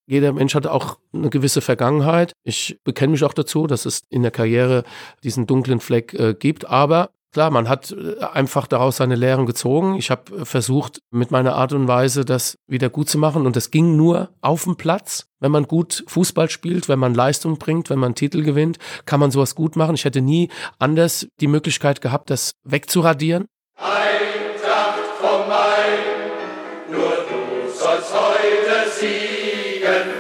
Jeder Mensch hat auch eine gewisse Vergangenheit. Ich bekenne mich auch dazu, dass es in der Karriere diesen dunklen Fleck gibt. Aber klar, man hat einfach daraus seine Lehren gezogen. Ich habe versucht, mit meiner Art und Weise das wieder gut zu machen. Und das ging nur auf dem Platz. Wenn man gut Fußball spielt, wenn man Leistung bringt, wenn man Titel gewinnt, kann man sowas gut machen. Ich hätte nie anders die Möglichkeit gehabt, das wegzuradieren. Eintracht vom Main, nur du sollst heute siegen.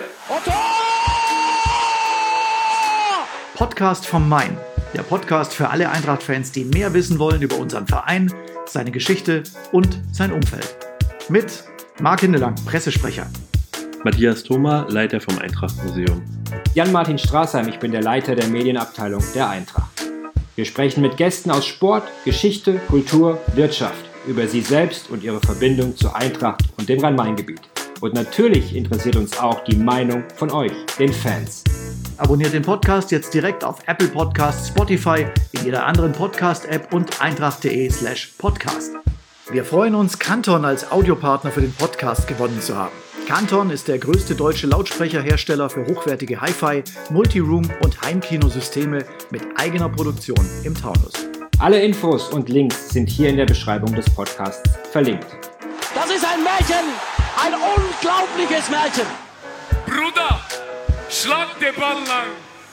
Podcast vom Main. Der Podcast für alle Eintracht-Fans, die mehr wissen wollen über unseren Verein, seine Geschichte und sein Umfeld. Mit Marc Hindelang, Pressesprecher. Matthias Thoma, Leiter vom Eintracht-Museum. Jan-Martin Straßheim, ich bin der Leiter der Medienabteilung der Eintracht. Wir sprechen mit Gästen aus Sport, Geschichte, Kultur, Wirtschaft über sie selbst und ihre Verbindung zur Eintracht und dem Rhein-Main-Gebiet. Und natürlich interessiert uns auch die Meinung von euch, den Fans. Abonniert den Podcast jetzt direkt auf Apple Podcasts, Spotify, in jeder anderen Podcast-App und eintracht.de/podcast. Wir freuen uns, Canton als Audiopartner für den Podcast gewonnen zu haben. Canton ist der größte deutsche Lautsprecherhersteller für hochwertige Hi-Fi, Multiroom und Heimkinosysteme mit eigener Produktion im Taunus. Alle Infos und Links sind hier in der Beschreibung des Podcasts verlinkt. Das ist ein Märchen, ein unglaubliches Märchen. Bruder, schlag den Ball lang.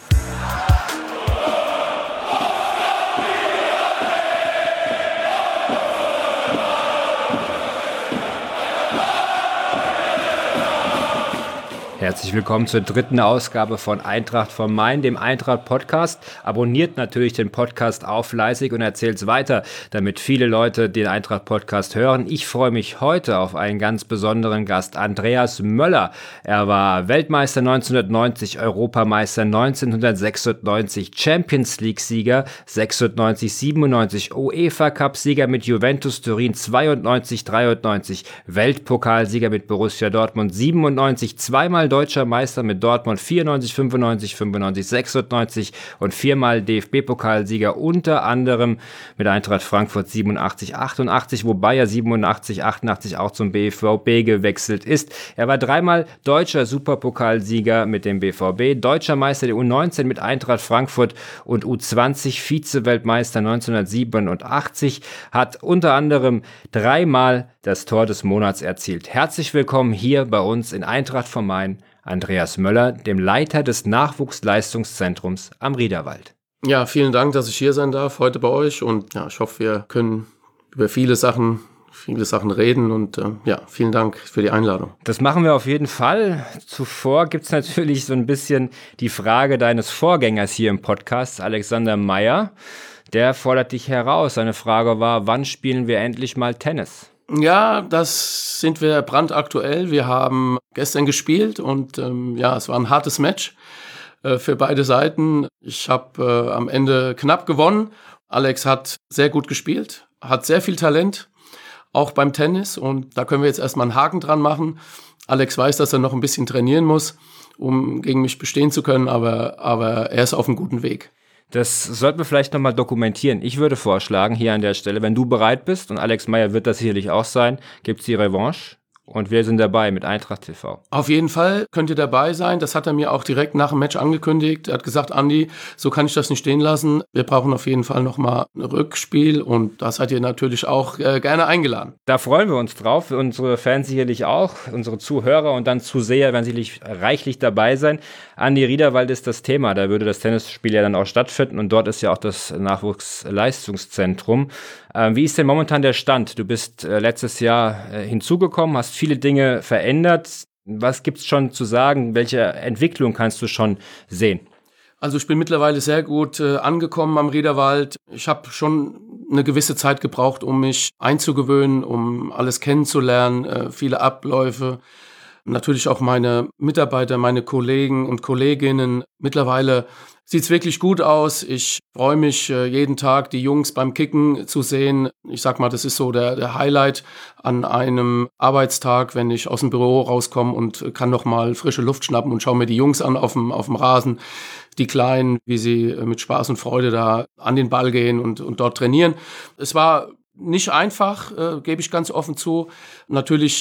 Herzlich willkommen zur dritten Ausgabe von Eintracht vom Main, dem Eintracht-Podcast. Abonniert natürlich den Podcast auch fleißig und erzählt es weiter, damit viele Leute den Eintracht-Podcast hören. Ich freue mich heute auf einen ganz besonderen Gast, Andreas Möller. Er war Weltmeister 1990, Europameister 1996, Champions League-Sieger 96, 97, UEFA-Cup-Sieger mit Juventus Turin 92, 93, Weltpokalsieger mit Borussia Dortmund 97, zweimal Deutscher Meister mit Dortmund 94, 95, 95, 96 und viermal DFB-Pokalsieger, unter anderem mit Eintracht Frankfurt 87, 88, wobei er 87, 88 auch zum BVB gewechselt ist. Er war dreimal deutscher Superpokalsieger mit dem BVB, Deutscher Meister der U19 mit Eintracht Frankfurt und U20 Vize-Weltmeister 1987, hat unter anderem dreimal das Tor des Monats erzielt. Herzlich willkommen hier bei uns in Eintracht vom Main, Andreas Möller, dem Leiter des Nachwuchsleistungszentrums am Riederwald. Ja, vielen Dank, dass ich hier sein darf heute bei euch und ja, ich hoffe, wir können über viele Sachen reden und vielen Dank für die Einladung. Das machen wir auf jeden Fall. Zuvor gibt es natürlich so ein bisschen die Frage deines Vorgängers hier im Podcast, Alexander Meyer. Der fordert dich heraus. Seine Frage war, wann spielen wir endlich mal Tennis? Ja, das sind wir brandaktuell. Wir haben gestern gespielt und es war ein hartes Match für beide Seiten. Ich habe am Ende knapp gewonnen. Alex hat sehr gut gespielt, hat sehr viel Talent, auch beim Tennis. Und da können wir jetzt erstmal einen Haken dran machen. Alex weiß, dass er noch ein bisschen trainieren muss, um gegen mich bestehen zu können, aber er ist auf einem guten Weg. Das sollten wir vielleicht nochmal dokumentieren. Ich würde vorschlagen, hier an der Stelle, wenn du bereit bist, und Alex Meyer wird das sicherlich auch sein, gibt es die Revanche. Und wir sind dabei mit Eintracht TV. Auf jeden Fall könnt ihr dabei sein. Das hat er mir auch direkt nach dem Match angekündigt. Er hat gesagt, Andi, so kann ich das nicht stehen lassen. Wir brauchen auf jeden Fall nochmal ein Rückspiel. Und da seid ihr natürlich auch gerne eingeladen. Da freuen wir uns drauf. Unsere Fans sicherlich auch. Unsere Zuhörer und dann Zuseher werden sicherlich reichlich dabei sein. Andi, Riederwald ist das Thema. Da würde das Tennisspiel ja dann auch stattfinden. Und dort ist ja auch das Nachwuchsleistungszentrum. Wie ist denn momentan der Stand? Du bist letztes Jahr hinzugekommen, hast viele Dinge verändert. Was gibt's schon zu sagen? Welche Entwicklung kannst du schon sehen? Also ich bin mittlerweile sehr gut angekommen am Riederwald. Ich habe schon eine gewisse Zeit gebraucht, um mich einzugewöhnen, um alles kennenzulernen, viele Abläufe. Natürlich auch meine Mitarbeiter, meine Kollegen und Kolleginnen. Mittlerweile sieht's wirklich gut aus. Ich freue mich jeden Tag, die Jungs beim Kicken zu sehen. Ich sag mal, das ist so der Highlight an einem Arbeitstag, wenn ich aus dem Büro rauskomme und kann noch mal frische Luft schnappen und schaue mir die Jungs an auf dem Rasen, die Kleinen, wie sie mit Spaß und Freude da an den Ball gehen und dort trainieren. Es war nicht einfach, gebe ich ganz offen zu. Natürlich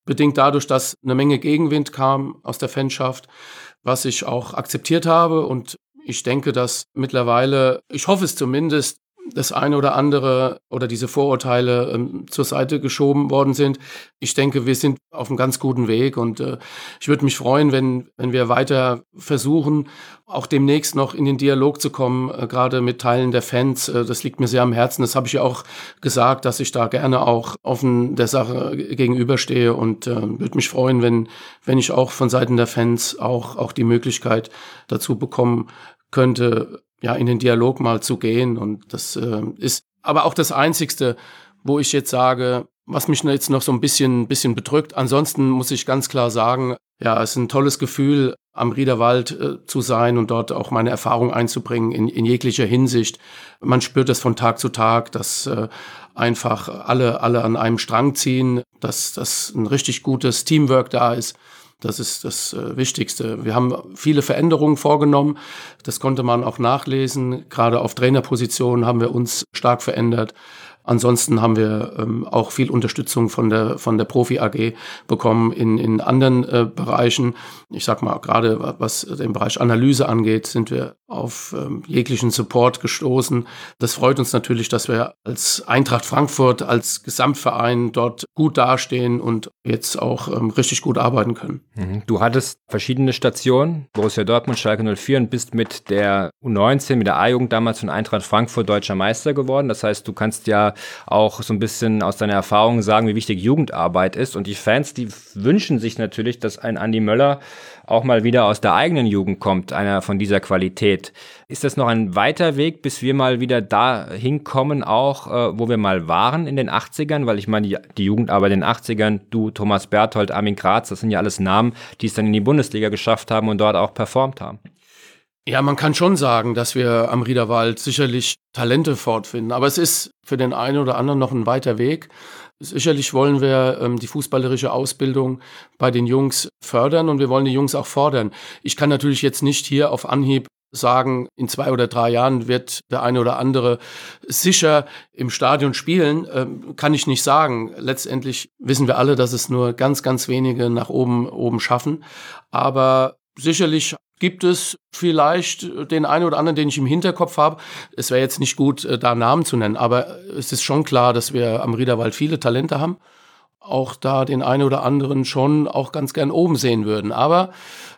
bedingt dadurch, dass eine Menge Gegenwind kam aus der Fanschaft, was ich auch akzeptiert habe. Und ich denke, dass mittlerweile, ich hoffe es zumindest, das eine oder andere oder diese Vorurteile zur Seite geschoben worden sind. Ich denke, wir sind auf einem ganz guten Weg und ich würde mich freuen, wenn wir weiter versuchen, auch demnächst noch in den Dialog zu kommen, gerade mit Teilen der Fans. Das liegt mir sehr am Herzen. Das habe ich ja auch gesagt, dass ich da gerne auch offen der Sache gegenüberstehe und würde mich freuen, wenn ich auch von Seiten der Fans auch die Möglichkeit dazu bekommen könnte, ja, in den Dialog mal zu gehen. Und das ist aber auch das Einzigste, wo ich jetzt sage, was mich jetzt noch so ein bisschen bedrückt. Ansonsten muss ich ganz klar sagen, ja, es ist ein tolles Gefühl, am Riederwald zu sein und dort auch meine Erfahrung einzubringen in jeglicher Hinsicht. Man spürt das von Tag zu Tag, dass einfach alle an einem Strang ziehen, dass ein richtig gutes Teamwork da ist. Das ist das Wichtigste. Wir haben viele Veränderungen vorgenommen. Das konnte man auch nachlesen. Gerade auf Trainerpositionen haben wir uns stark verändert. Ansonsten haben wir auch viel Unterstützung von der Profi AG bekommen in anderen Bereichen. Ich sag mal, gerade was den Bereich Analyse angeht, sind wir auf jeglichen Support gestoßen. Das freut uns natürlich, dass wir als Eintracht Frankfurt, als Gesamtverein dort gut dastehen und jetzt auch richtig gut arbeiten können. Du hattest verschiedene Stationen, Borussia Dortmund, Schalke 04 und bist mit der U19, mit der A-Jugend damals von Eintracht Frankfurt deutscher Meister geworden. Das heißt, du kannst ja auch so ein bisschen aus deiner Erfahrung sagen, wie wichtig Jugendarbeit ist. Und die Fans, die wünschen sich natürlich, dass ein Andi Möller auch mal wieder aus der eigenen Jugend kommt, einer von dieser Qualität. Ist das noch ein weiter Weg, bis wir mal wieder dahin kommen, auch wo wir mal waren in den 80ern? Weil ich meine, die Jugendarbeit in den 80ern, du, Thomas Berthold, Armin Kratz, das sind ja alles Namen, die es dann in die Bundesliga geschafft haben und dort auch performt haben. Ja, man kann schon sagen, dass wir am Riederwald sicherlich Talente fortfinden. Aber es ist für den einen oder anderen noch ein weiter Weg. Sicherlich wollen wir die fußballerische Ausbildung bei den Jungs fördern und wir wollen die Jungs auch fordern. Ich kann natürlich jetzt nicht hier auf Anhieb sagen, in 2 oder 3 Jahren wird der eine oder andere sicher im Stadion spielen, kann ich nicht sagen. Letztendlich wissen wir alle, dass es nur ganz, ganz wenige nach oben schaffen. Aber sicherlich gibt es vielleicht den einen oder anderen, den ich im Hinterkopf habe. Es wäre jetzt nicht gut, da Namen zu nennen, aber es ist schon klar, dass wir am Riederwald viele Talente haben. Auch da den einen oder anderen schon auch ganz gern oben sehen würden. Aber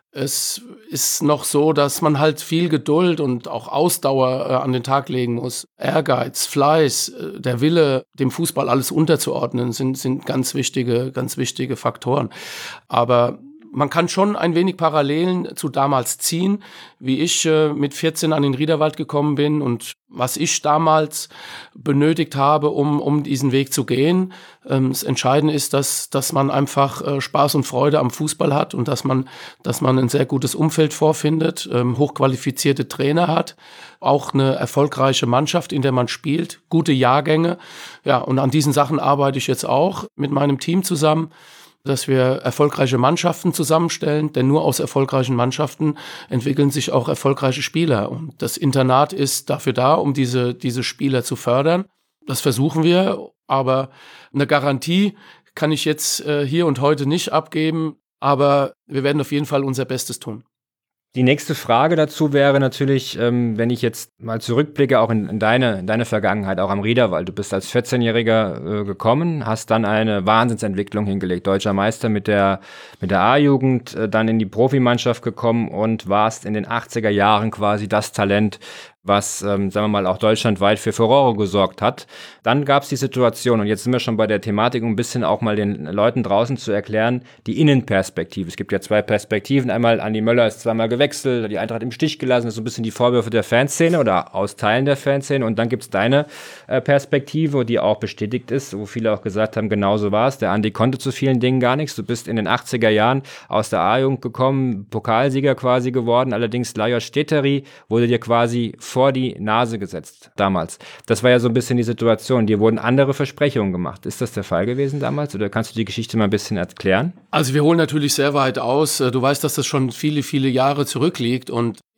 es ist noch so, dass man halt viel Geduld und auch Ausdauer an den Tag legen muss. Ehrgeiz, Fleiß, der Wille, dem Fußball alles unterzuordnen, sind ganz wichtige Faktoren. Aber man kann schon ein wenig Parallelen zu damals ziehen, wie ich mit 14 an den Riederwald gekommen bin und was ich damals benötigt habe, um diesen Weg zu gehen. Das Entscheidende ist, dass man einfach Spaß und Freude am Fußball hat und dass man ein sehr gutes Umfeld vorfindet, hochqualifizierte Trainer hat, auch eine erfolgreiche Mannschaft, in der man spielt, gute Jahrgänge. Ja, und an diesen Sachen arbeite ich jetzt auch mit meinem Team zusammen, dass wir erfolgreiche Mannschaften zusammenstellen, denn nur aus erfolgreichen Mannschaften entwickeln sich auch erfolgreiche Spieler. Und das Internat ist dafür da, um diese Spieler zu fördern. Das versuchen wir, aber eine Garantie kann ich jetzt hier und heute nicht abgeben, aber wir werden auf jeden Fall unser Bestes tun. Die nächste Frage dazu wäre natürlich, wenn ich jetzt mal zurückblicke, auch in deine Vergangenheit, auch am Riederwald. Du bist als 14-Jähriger gekommen, hast dann eine Wahnsinnsentwicklung hingelegt. Deutscher Meister mit der A-Jugend, dann in die Profimannschaft gekommen und warst in den 80er Jahren quasi das Talent, was, sagen wir mal, auch deutschlandweit für Furore gesorgt hat. Dann gab es die Situation, und jetzt sind wir schon bei der Thematik, um ein bisschen auch mal den Leuten draußen zu erklären, die Innenperspektive. Es gibt ja 2 Perspektiven. Einmal, Andi Möller ist zweimal gewechselt, die Eintracht im Stich gelassen, das ist so ein bisschen die Vorwürfe der Fanszene oder aus Teilen der Fanszene. Und dann gibt es deine Perspektive, die auch bestätigt ist, wo viele auch gesagt haben, genau so war es. Der Andi konnte zu vielen Dingen gar nichts. Du bist in den 80er Jahren aus der A-Jugend gekommen, Pokalsieger quasi geworden. Allerdings Lajos Stetteri wurde dir quasi vor die Nase gesetzt damals. Das war ja so ein bisschen die Situation. Dir wurden andere Versprechungen gemacht. Ist das der Fall gewesen damals oder kannst du die Geschichte mal ein bisschen erklären? Also wir holen natürlich sehr weit aus. Du weißt, dass das schon viele, viele Jahre zurückliegt und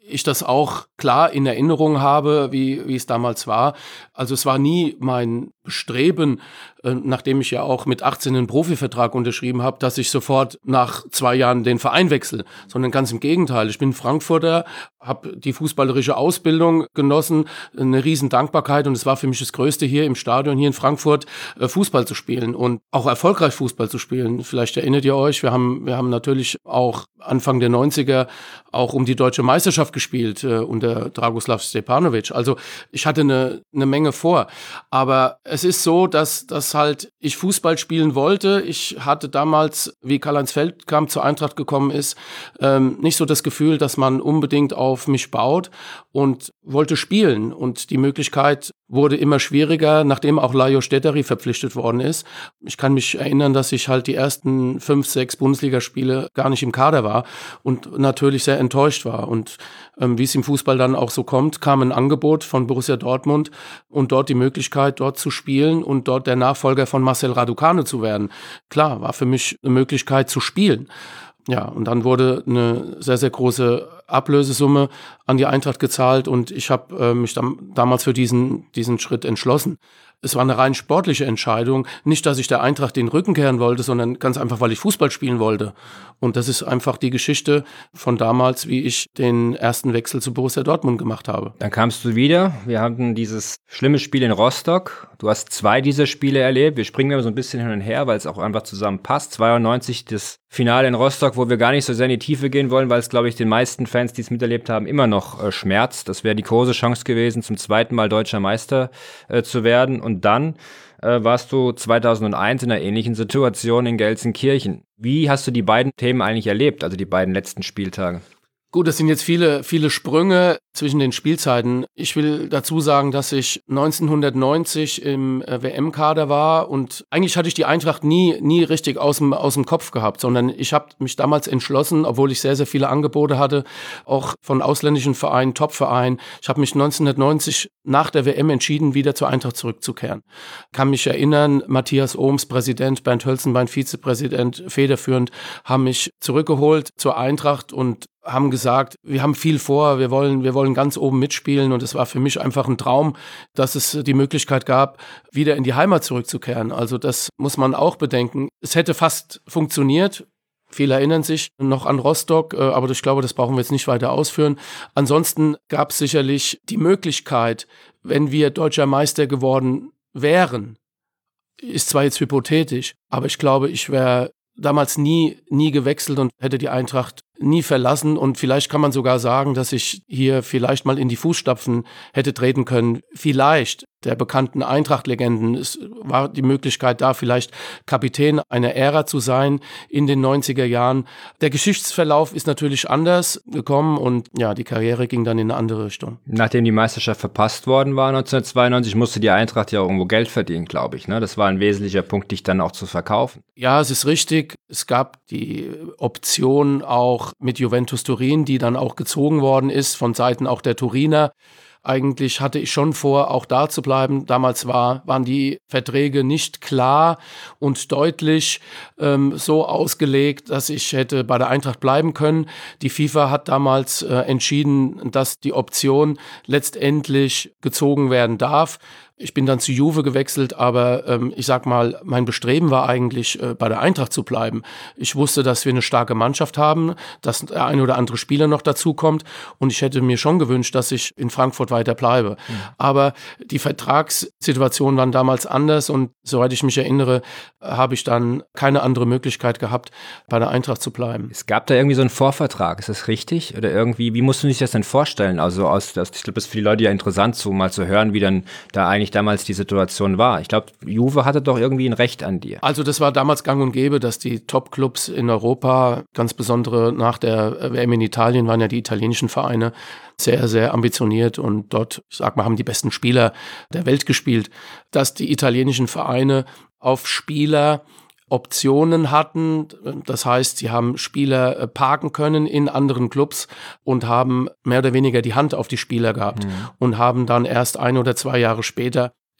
ich das auch klar in Erinnerung habe, wie es damals war. Also es war nie mein Bestreben, nachdem ich ja auch mit 18 einen Profivertrag unterschrieben habe, dass ich sofort nach 2 Jahren den Verein wechsle, sondern ganz im Gegenteil. Ich bin Frankfurter, habe die fußballerische Ausbildung genossen, eine riesen Dankbarkeit, und es war für mich das Größte, hier im Stadion, hier in Frankfurt, Fußball zu spielen und auch erfolgreich Fußball zu spielen. Vielleicht erinnert ihr euch, wir haben natürlich auch Anfang der 90er auch um die deutsche Meisterschaft gespielt unter Dragoslav Stepanovic. Also ich hatte eine Menge vor. Aber es ist so, dass halt ich Fußball spielen wollte. Ich hatte damals, wie Karl-Heinz Feldkamp zur Eintracht gekommen ist, nicht so das Gefühl, dass man unbedingt auf mich baut, und wollte spielen. Und die Möglichkeit wurde immer schwieriger, nachdem auch Lajos Stetteri verpflichtet worden ist. Ich kann mich erinnern, dass ich halt die ersten 5, 6 Bundesligaspiele gar nicht im Kader war und natürlich sehr enttäuscht war. Und wie es im Fußball dann auch so kommt, kam ein Angebot von Borussia Dortmund und dort die Möglichkeit, dort zu spielen und dort der Nachfolger von Marcel Raducanu zu werden. Klar, war für mich eine Möglichkeit zu spielen. Ja, und dann wurde eine sehr, sehr große Ablösesumme an die Eintracht gezahlt, und ich habe mich damals für diesen Schritt entschlossen. Es war eine rein sportliche Entscheidung. Nicht, dass ich der Eintracht den Rücken kehren wollte, sondern ganz einfach, weil ich Fußball spielen wollte. Und das ist einfach die Geschichte von damals, wie ich den ersten Wechsel zu Borussia Dortmund gemacht habe. Dann kamst du wieder. Wir hatten dieses schlimme Spiel in Rostock. Du hast 2 dieser Spiele erlebt. Wir springen immer so ein bisschen hin und her, weil es auch einfach zusammen passt. 92 das Finale in Rostock, wo wir gar nicht so sehr in die Tiefe gehen wollen, weil es, glaube ich, den meisten Fans, die es miterlebt haben, immer noch schmerzt. Das wäre die große Chance gewesen, zum 2. Mal deutscher Meister zu werden. Und dann warst du 2001 in einer ähnlichen Situation in Gelsenkirchen. Wie hast du die beiden Themen eigentlich erlebt, also die beiden letzten Spieltage? Gut, das sind jetzt viele Sprünge zwischen den Spielzeiten. Ich will dazu sagen, dass ich 1990 im WM-Kader war, und eigentlich hatte ich die Eintracht nie richtig aus dem Kopf gehabt, sondern ich habe mich damals entschlossen, obwohl ich sehr, sehr viele Angebote hatte, auch von ausländischen Vereinen, Top-Vereinen. Ich habe mich 1990 nach der WM entschieden, wieder zur Eintracht zurückzukehren. Kann mich erinnern, Matthias Ohms, Präsident, Bernd Hölzenbein, Vizepräsident, federführend, haben mich zurückgeholt zur Eintracht und haben gesagt, wir haben viel vor, wir wollen ganz oben mitspielen, und es war für mich einfach ein Traum, dass es die Möglichkeit gab, wieder in die Heimat zurückzukehren. Also das muss man auch bedenken. Es hätte fast funktioniert. Viele erinnern sich noch an Rostock, aber ich glaube, das brauchen wir jetzt nicht weiter ausführen. Ansonsten gab es sicherlich die Möglichkeit, wenn wir deutscher Meister geworden wären, ist zwar jetzt hypothetisch, aber ich glaube, ich wäre damals nie gewechselt und hätte die Eintracht nie verlassen, und vielleicht kann man sogar sagen, dass ich hier vielleicht mal in die Fußstapfen hätte treten können. Vielleicht der bekannten Eintracht-Legenden. Es war die Möglichkeit da, vielleicht Kapitän einer Ära zu sein in den 90er Jahren. Der Geschichtsverlauf ist natürlich anders gekommen, und ja, die Karriere ging dann in eine andere Richtung. Nachdem die Meisterschaft verpasst worden war 1992, musste die Eintracht ja irgendwo Geld verdienen, glaube ich. Ne? Das war ein wesentlicher Punkt, dich dann auch zu verkaufen. Ja, es ist richtig. Es gab die Option auch mit Juventus Turin, die dann auch gezogen worden ist von Seiten auch der Turiner. Eigentlich hatte ich schon vor, auch da zu bleiben. Damals waren die Verträge nicht klar und deutlich so ausgelegt, dass ich hätte bei der Eintracht bleiben können. Die FIFA hat damals entschieden, dass die Option letztendlich gezogen werden darf. Ich bin dann zu Juve gewechselt, aber ich sag mal, mein Bestreben war eigentlich, bei der Eintracht zu bleiben. Ich wusste, dass wir eine starke Mannschaft haben, dass der ein oder andere Spieler noch dazukommt, und ich hätte mir schon gewünscht, dass ich in Frankfurt weiter bleibe. Mhm. Aber die Vertragssituationen waren damals anders, und soweit ich mich erinnere, habe ich dann keine andere Möglichkeit gehabt, bei der Eintracht zu bleiben. Es gab da irgendwie so einen Vorvertrag, ist das richtig? Oder irgendwie, wie musst du dich das denn vorstellen? Also ich glaube, das ist für die Leute ja interessant, so mal zu hören, wie dann da eigentlich damals die Situation war. Ich glaube, Juve hatte doch irgendwie ein Recht an dir. Also das war damals gang und gäbe, dass die Top-Clubs in Europa, ganz besondere nach der WM in Italien, waren ja die italienischen Vereine sehr, sehr ambitioniert und dort, ich sag mal, haben die besten Spieler der Welt gespielt, dass die italienischen Vereine auf Spieler Optionen hatten. Das heißt, sie haben Spieler parken können in anderen Clubs und haben mehr oder weniger die Hand auf die Spieler gehabt und haben dann erst 1 oder 2 Jahre später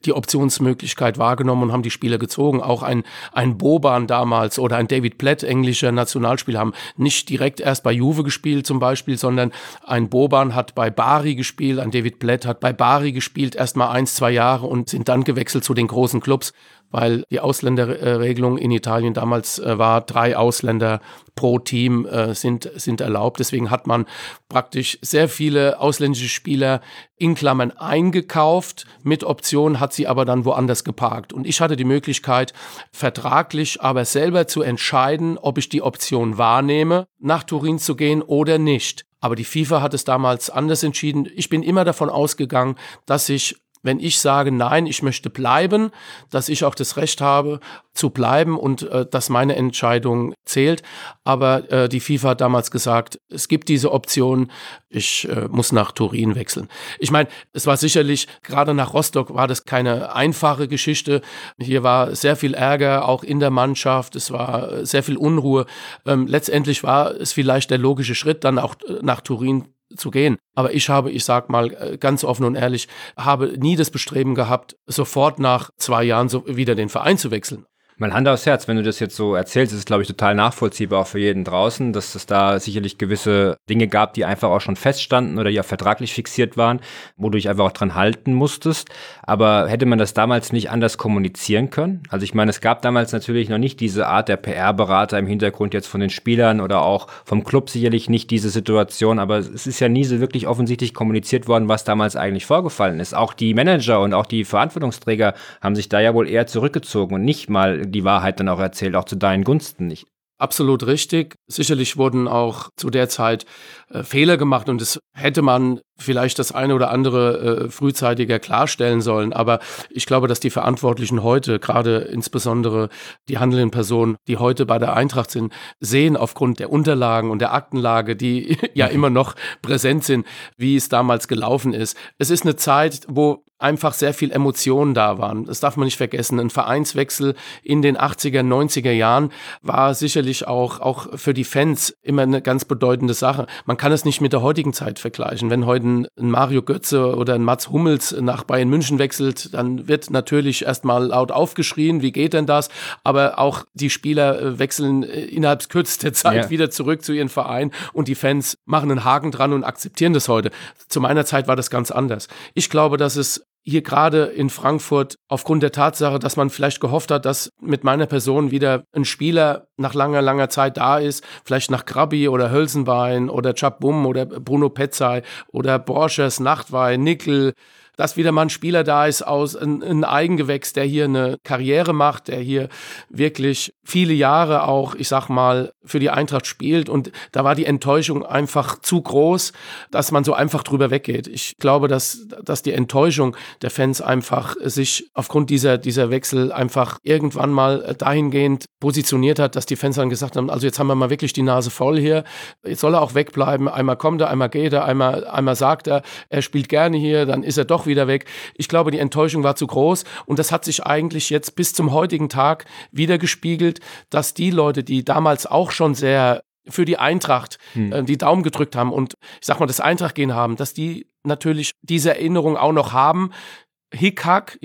die Optionsmöglichkeit wahrgenommen und haben die Spieler gezogen. Auch ein Boban damals oder ein David Platt, englischer Nationalspieler, haben nicht direkt erst bei Juve gespielt zum Beispiel, sondern ein Boban hat bei Bari gespielt, ein David Platt hat bei Bari gespielt, erst mal 1-2 Jahre und sind dann gewechselt zu den großen Clubs, weil die Ausländerregelung in Italien damals war, 3 Ausländer pro Team sind erlaubt. Deswegen hat man praktisch sehr viele ausländische Spieler in Klammern eingekauft, mit Option, hat sie aber dann woanders geparkt. Und ich hatte die Möglichkeit, vertraglich aber selber zu entscheiden, ob ich die Option wahrnehme, nach Turin zu gehen oder nicht. Aber die FIFA hat es damals anders entschieden. Ich bin immer davon ausgegangen, dass ich, wenn ich sage, nein, ich möchte bleiben, dass ich auch das Recht habe, zu bleiben und dass meine Entscheidung zählt. Aber die FIFA hat damals gesagt, es gibt diese Option, ich muss nach Turin wechseln. Ich meine, es war sicherlich, gerade nach Rostock war das keine einfache Geschichte. Hier war sehr viel Ärger, auch in der Mannschaft, es war sehr viel Unruhe. Letztendlich war es vielleicht der logische Schritt, dann auch nach Turin zu gehen. Aber ich sag mal ganz offen und ehrlich, habe nie das Bestreben gehabt, sofort nach 2 Jahren wieder den Verein zu wechseln. Mal Hand aufs Herz, wenn du das jetzt so erzählst, ist es, glaube ich, total nachvollziehbar auch für jeden draußen, dass es da sicherlich gewisse Dinge gab, die einfach auch schon feststanden oder die auch vertraglich fixiert waren, wo du dich einfach auch dran halten musstest. Aber hätte man das damals nicht anders kommunizieren können? Also ich meine, es gab damals natürlich noch nicht diese Art der PR-Berater im Hintergrund jetzt von den Spielern oder auch vom Club sicherlich nicht diese Situation, aber es ist ja nie so wirklich offensichtlich kommuniziert worden, was damals eigentlich vorgefallen ist. Auch die Manager und auch die Verantwortungsträger haben sich da ja wohl eher zurückgezogen und nicht mal die Wahrheit dann auch erzählt, auch zu deinen Gunsten nicht. Absolut richtig. Sicherlich wurden auch zu der Zeit Fehler gemacht und das hätte man vielleicht das eine oder andere frühzeitiger klarstellen sollen. Aber ich glaube, dass die Verantwortlichen heute, gerade insbesondere die handelnden Personen, die heute bei der Eintracht sind, sehen aufgrund der Unterlagen und der Aktenlage, die ja immer noch präsent sind, wie es damals gelaufen ist. Es ist eine Zeit, wo einfach sehr viel Emotionen da waren. Das darf man nicht vergessen. Ein Vereinswechsel in den 80er, 90er Jahren war sicherlich auch für die Fans immer eine ganz bedeutende Sache. Man kann es nicht mit der heutigen Zeit vergleichen. Wenn heute ein Mario Götze oder ein Mats Hummels nach Bayern München wechselt, dann wird natürlich erstmal laut aufgeschrien, wie geht denn das? Aber auch die Spieler wechseln innerhalb kürzester Zeit wieder zurück zu ihren Verein und die Fans machen einen Haken dran und akzeptieren das heute. Zu meiner Zeit war das ganz anders. Ich glaube, dass es hier gerade in Frankfurt aufgrund der Tatsache, dass man vielleicht gehofft hat, dass mit meiner Person wieder ein Spieler nach langer Zeit da ist, vielleicht nach Grabbi oder Hölzenbein oder Chapbum oder Bruno Petzai oder Borchers, Nachtwey, Nickel, dass wieder mal ein Spieler da ist aus ein Eigengewächs, der hier eine Karriere macht, der hier wirklich viele Jahre auch, ich sag mal, für die Eintracht spielt und da war die Enttäuschung einfach zu groß, dass man so einfach drüber weggeht. Ich glaube, dass die Enttäuschung der Fans einfach sich aufgrund dieser Wechsel einfach irgendwann mal dahingehend positioniert hat, dass die Fans dann gesagt haben, also jetzt haben wir mal wirklich die Nase voll hier, jetzt soll er auch wegbleiben, einmal kommt er, einmal geht er, einmal sagt er spielt gerne hier, dann ist er doch wieder weg. Ich glaube, die Enttäuschung war zu groß und das hat sich eigentlich jetzt bis zum heutigen Tag wieder gespiegelt, dass die Leute, die damals auch schon sehr für die Eintracht die Daumen gedrückt haben und ich sag mal das Eintracht-Gehen haben, dass die natürlich diese Erinnerung auch noch haben, Hickhack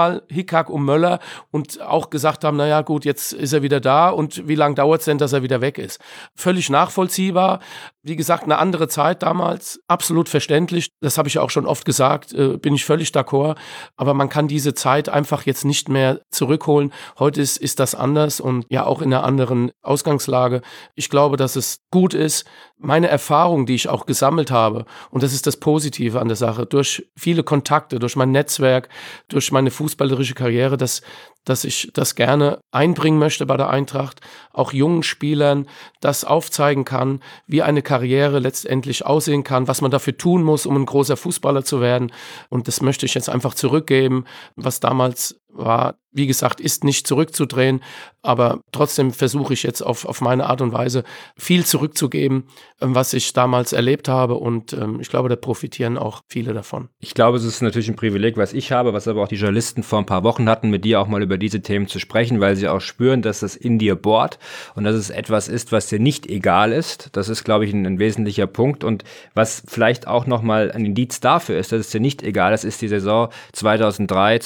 um Möller und auch gesagt haben, naja gut, jetzt ist er wieder da und wie lange dauert es denn, dass er wieder weg ist? Völlig nachvollziehbar. Wie gesagt, eine andere Zeit damals, absolut verständlich. Das habe ich auch schon oft gesagt, bin ich völlig d'accord. Aber man kann diese Zeit einfach jetzt nicht mehr zurückholen. Heute ist das anders und ja auch in einer anderen Ausgangslage. Ich glaube, dass es gut ist, meine Erfahrung, die ich auch gesammelt habe, und das ist das Positive an der Sache, durch viele Kontakte, durch mein Netzwerk, durch meine fußballerische Karriere, dass ich das gerne einbringen möchte bei der Eintracht, auch jungen Spielern das aufzeigen kann, wie eine Karriere letztendlich aussehen kann, was man dafür tun muss, um ein großer Fußballer zu werden. Und das möchte ich jetzt einfach zurückgeben, was damals war, wie gesagt, ist nicht zurückzudrehen, aber trotzdem versuche ich jetzt auf meine Art und Weise viel zurückzugeben, was ich damals erlebt habe und ich glaube, da profitieren auch viele davon. Ich glaube, es ist natürlich ein Privileg, was ich habe, was aber auch die Journalisten vor ein paar Wochen hatten, mit dir auch mal über diese Themen zu sprechen, weil sie auch spüren, dass das in dir bohrt und dass es etwas ist, was dir nicht egal ist. Das ist, glaube ich, ein wesentlicher Punkt und was vielleicht auch nochmal ein Indiz dafür ist, dass es dir nicht egal ist, ist die Saison 2003,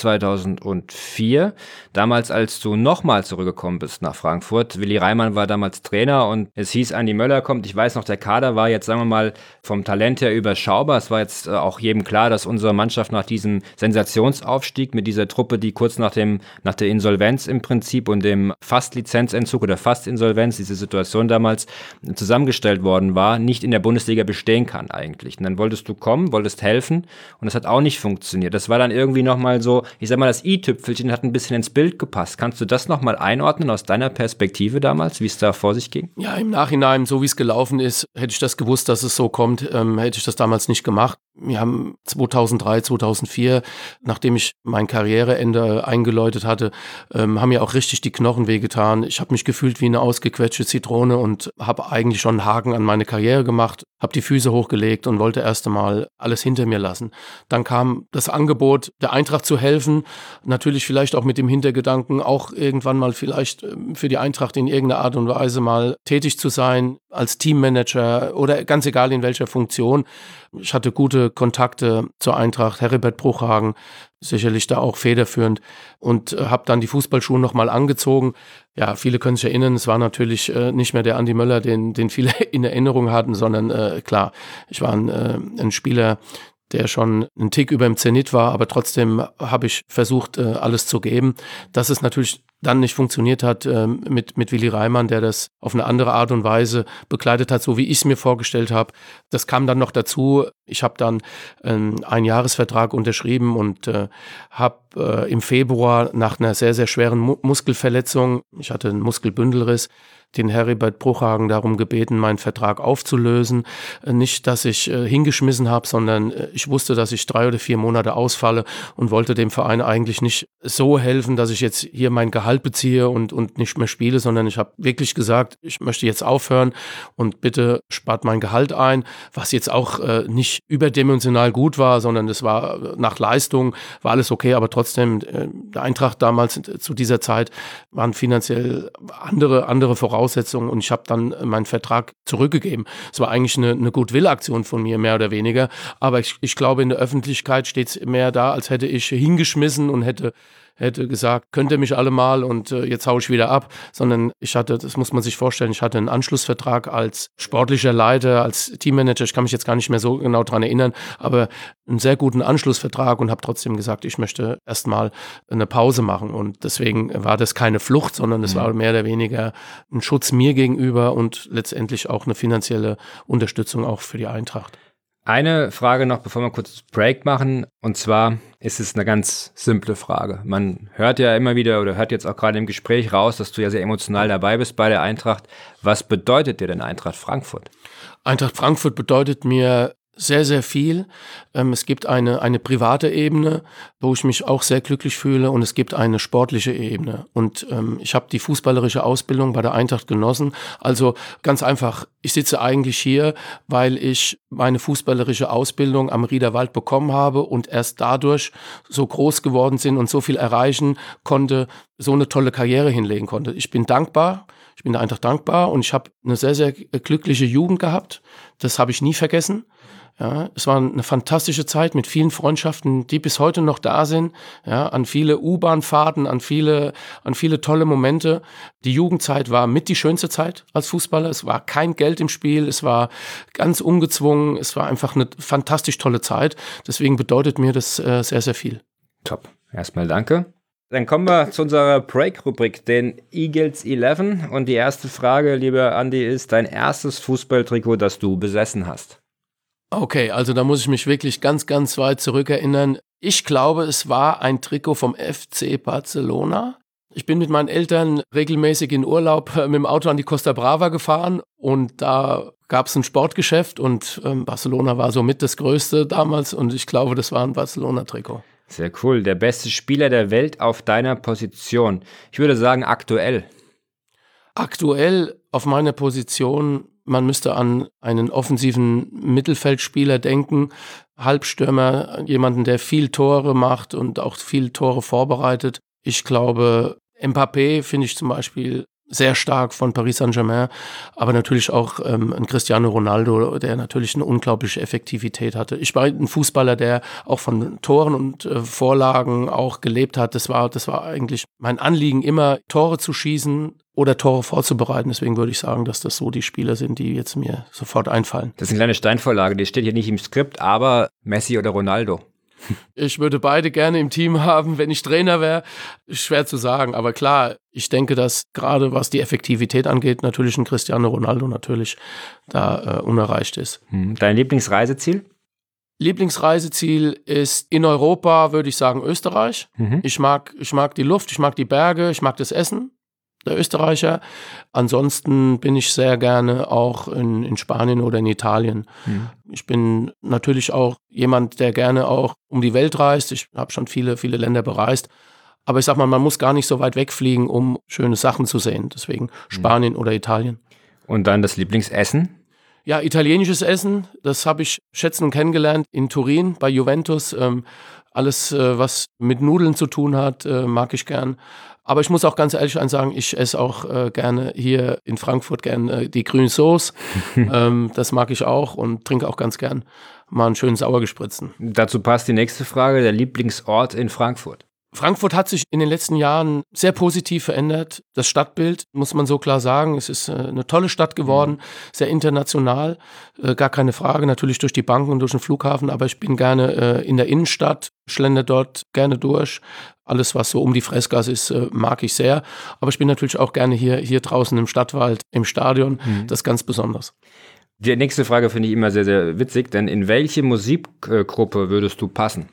2004. Damals, als du nochmal zurückgekommen bist nach Frankfurt. Willi Reimann war damals Trainer und es hieß, Andi Möller kommt. Ich weiß noch, der Kader war jetzt, sagen wir mal, vom Talent her überschaubar. Es war jetzt auch jedem klar, dass unsere Mannschaft nach diesem Sensationsaufstieg mit dieser Truppe, die kurz nach der Insolvenz im Prinzip und dem Fast-Lizenzentzug oder Fast-Insolvenz, diese Situation damals zusammengestellt worden war, nicht in der Bundesliga bestehen kann eigentlich. Und dann wolltest du kommen, wolltest helfen und das hat auch nicht funktioniert. Das war dann irgendwie nochmal so, ich sag mal, das i-Tüpfelchen hat ein bisschen ins Bild gepasst. Kannst du das nochmal einordnen aus deiner Perspektive damals, wie es da vor sich ging? Ja, im Nachhinein, so wie es gelaufen ist, hätte ich das gewusst, dass es so kommt, hätte ich das damals nicht gemacht. Wir haben 2003, 2004, nachdem ich mein Karriereende eingeläutet hatte, haben mir auch richtig die Knochen wehgetan. Ich habe mich gefühlt wie eine ausgequetschte Zitrone und habe eigentlich schon einen Haken an meine Karriere gemacht, habe die Füße hochgelegt und wollte erst einmal alles hinter mir lassen. Dann kam das Angebot, der Eintracht zu helfen, natürlich vielleicht auch mit dem Hintergedanken, auch irgendwann mal vielleicht für die Eintracht in irgendeiner Art und Weise mal tätig zu sein, als Teammanager oder ganz egal in welcher Funktion. Ich hatte gute Kontakte zur Eintracht, Heribert Bruchhagen, sicherlich da auch federführend und habe dann die Fußballschuhe nochmal angezogen. Ja, viele können sich erinnern, es war natürlich nicht mehr der Andi Möller, den viele in Erinnerung hatten, sondern klar, ich war ein Spieler, der schon einen Tick über dem Zenit war, aber trotzdem habe ich versucht, alles zu geben. Dass es natürlich dann nicht funktioniert hat mit Willi Reimann, der das auf eine andere Art und Weise begleitet hat, so wie ich es mir vorgestellt habe. Das kam dann noch dazu. Ich habe dann einen Jahresvertrag unterschrieben und habe im Februar nach einer sehr, sehr schweren Muskelverletzung, ich hatte einen Muskelbündelriss, den Heribert Bruchhagen darum gebeten, meinen Vertrag aufzulösen. Nicht, dass ich hingeschmissen habe, sondern ich wusste, dass ich 3 oder 4 Monate ausfalle und wollte dem Verein eigentlich nicht so helfen, dass ich jetzt hier mein Gehalt beziehe und nicht mehr spiele, sondern ich habe wirklich gesagt, ich möchte jetzt aufhören und bitte spart mein Gehalt ein, was jetzt auch nicht überdimensional gut war, sondern es war nach Leistung, war alles okay, aber trotzdem, der Eintracht damals zu dieser Zeit waren finanziell andere Voraussetzungen und ich habe dann meinen Vertrag zurückgegeben. Es war eigentlich eine Goodwill-Aktion von mir, mehr oder weniger, aber ich glaube, in der Öffentlichkeit steht es mehr da, als hätte ich hingeschmissen und hätte gesagt, könnt ihr mich alle mal und jetzt hau ich wieder ab, sondern ich hatte, das muss man sich vorstellen, ich hatte einen Anschlussvertrag als sportlicher Leiter, als Teammanager, ich kann mich jetzt gar nicht mehr so genau dran erinnern, aber einen sehr guten Anschlussvertrag und habe trotzdem gesagt, ich möchte erstmal eine Pause machen und deswegen war das keine Flucht, sondern es war mehr oder weniger ein Schutz mir gegenüber und letztendlich auch eine finanzielle Unterstützung auch für die Eintracht. Eine Frage noch, bevor wir kurz Break machen, und zwar ist es eine ganz simple Frage. Man hört ja immer wieder oder hört jetzt auch gerade im Gespräch raus, dass du ja sehr emotional dabei bist bei der Eintracht. Was bedeutet dir denn Eintracht Frankfurt? Eintracht Frankfurt bedeutet mir sehr, sehr viel. Es gibt eine private Ebene, wo ich mich auch sehr glücklich fühle und es gibt eine sportliche Ebene. Und ich habe die fußballerische Ausbildung bei der Eintracht genossen. Also ganz einfach, ich sitze eigentlich hier, weil ich meine fußballerische Ausbildung am Riederwald bekommen habe und erst dadurch so groß geworden bin und so viel erreichen konnte, so eine tolle Karriere hinlegen konnte. Ich bin dankbar. Ich bin der Eintracht dankbar und ich habe eine sehr, sehr glückliche Jugend gehabt. Das habe ich nie vergessen. Ja, es war eine fantastische Zeit mit vielen Freundschaften, die bis heute noch da sind. Ja, an viele U-Bahn-Fahrten, an viele tolle Momente. Die Jugendzeit war mit die schönste Zeit als Fußballer. Es war kein Geld im Spiel, es war ganz ungezwungen. Es war einfach eine fantastisch tolle Zeit. Deswegen bedeutet mir das sehr, sehr viel. Top. Erstmal danke. Dann kommen wir zu unserer Break-Rubrik, den Eagles 11. Und die erste Frage, lieber Andi, ist dein erstes Fußballtrikot, das du besessen hast. Okay, also da muss ich mich wirklich ganz, ganz weit zurückerinnern. Ich glaube, es war ein Trikot vom FC Barcelona. Ich bin mit meinen Eltern regelmäßig in Urlaub mit dem Auto an die Costa Brava gefahren und da gab es ein Sportgeschäft und Barcelona war somit das Größte damals und ich glaube, das war ein Barcelona-Trikot. Sehr cool. Der beste Spieler der Welt auf deiner Position. Ich würde sagen aktuell. Aktuell auf meiner Position, man müsste an einen offensiven Mittelfeldspieler denken, Halbstürmer, jemanden, der viel Tore macht und auch viel Tore vorbereitet. Ich glaube, Mbappé finde ich zum Beispiel sehr stark von Paris Saint-Germain, aber natürlich auch ein Cristiano Ronaldo, der natürlich eine unglaubliche Effektivität hatte. Ich war ein Fußballer, der auch von Toren und Vorlagen auch gelebt hat. Das war eigentlich mein Anliegen, immer Tore zu schießen oder Tore vorzubereiten. Deswegen würde ich sagen, dass das so die Spieler sind, die jetzt mir sofort einfallen. Das ist eine kleine Steinvorlage, die steht hier nicht im Skript, aber Messi oder Ronaldo? Ich würde beide gerne im Team haben, wenn ich Trainer wäre. Schwer zu sagen, aber klar, ich denke, dass gerade was die Effektivität angeht, natürlich ein Cristiano Ronaldo natürlich da unerreicht ist. Dein Lieblingsreiseziel? Lieblingsreiseziel ist in Europa, würde ich sagen, Österreich. Ich mag die Luft, ich mag die Berge, ich mag das Essen. Der Österreicher. Ansonsten bin ich sehr gerne auch in Spanien oder in Italien. Ich bin natürlich auch jemand, der gerne auch um die Welt reist. Ich habe schon viele Länder bereist. Aber ich sag mal, man muss gar nicht so weit wegfliegen, um schöne Sachen zu sehen. Deswegen Spanien oder Italien. Und dann das Lieblingsessen? Ja, italienisches Essen, das habe ich schätzen und kennengelernt in Turin bei Juventus. Alles, was mit Nudeln zu tun hat, mag ich gern. Aber ich muss auch ganz ehrlich sagen, ich esse auch gerne hier in Frankfurt die grüne Sauce. Das mag ich auch und trinke auch ganz gern mal einen schönen Sauergespritzen. Dazu passt die nächste Frage, der Lieblingsort in Frankfurt. Frankfurt hat sich in den letzten Jahren sehr positiv verändert. Das Stadtbild, muss man so klar sagen. Es ist eine tolle Stadt geworden, sehr international, gar keine Frage, natürlich durch die Banken und durch den Flughafen, aber ich bin gerne in der Innenstadt, schlender dort gerne durch. Alles, was so um die Freßgasse ist, mag ich sehr. Aber ich bin natürlich auch gerne hier draußen im Stadtwald, im Stadion. Das ist ganz besonders. Die nächste Frage finde ich immer sehr, sehr witzig, denn in welche Musikgruppe würdest du passen?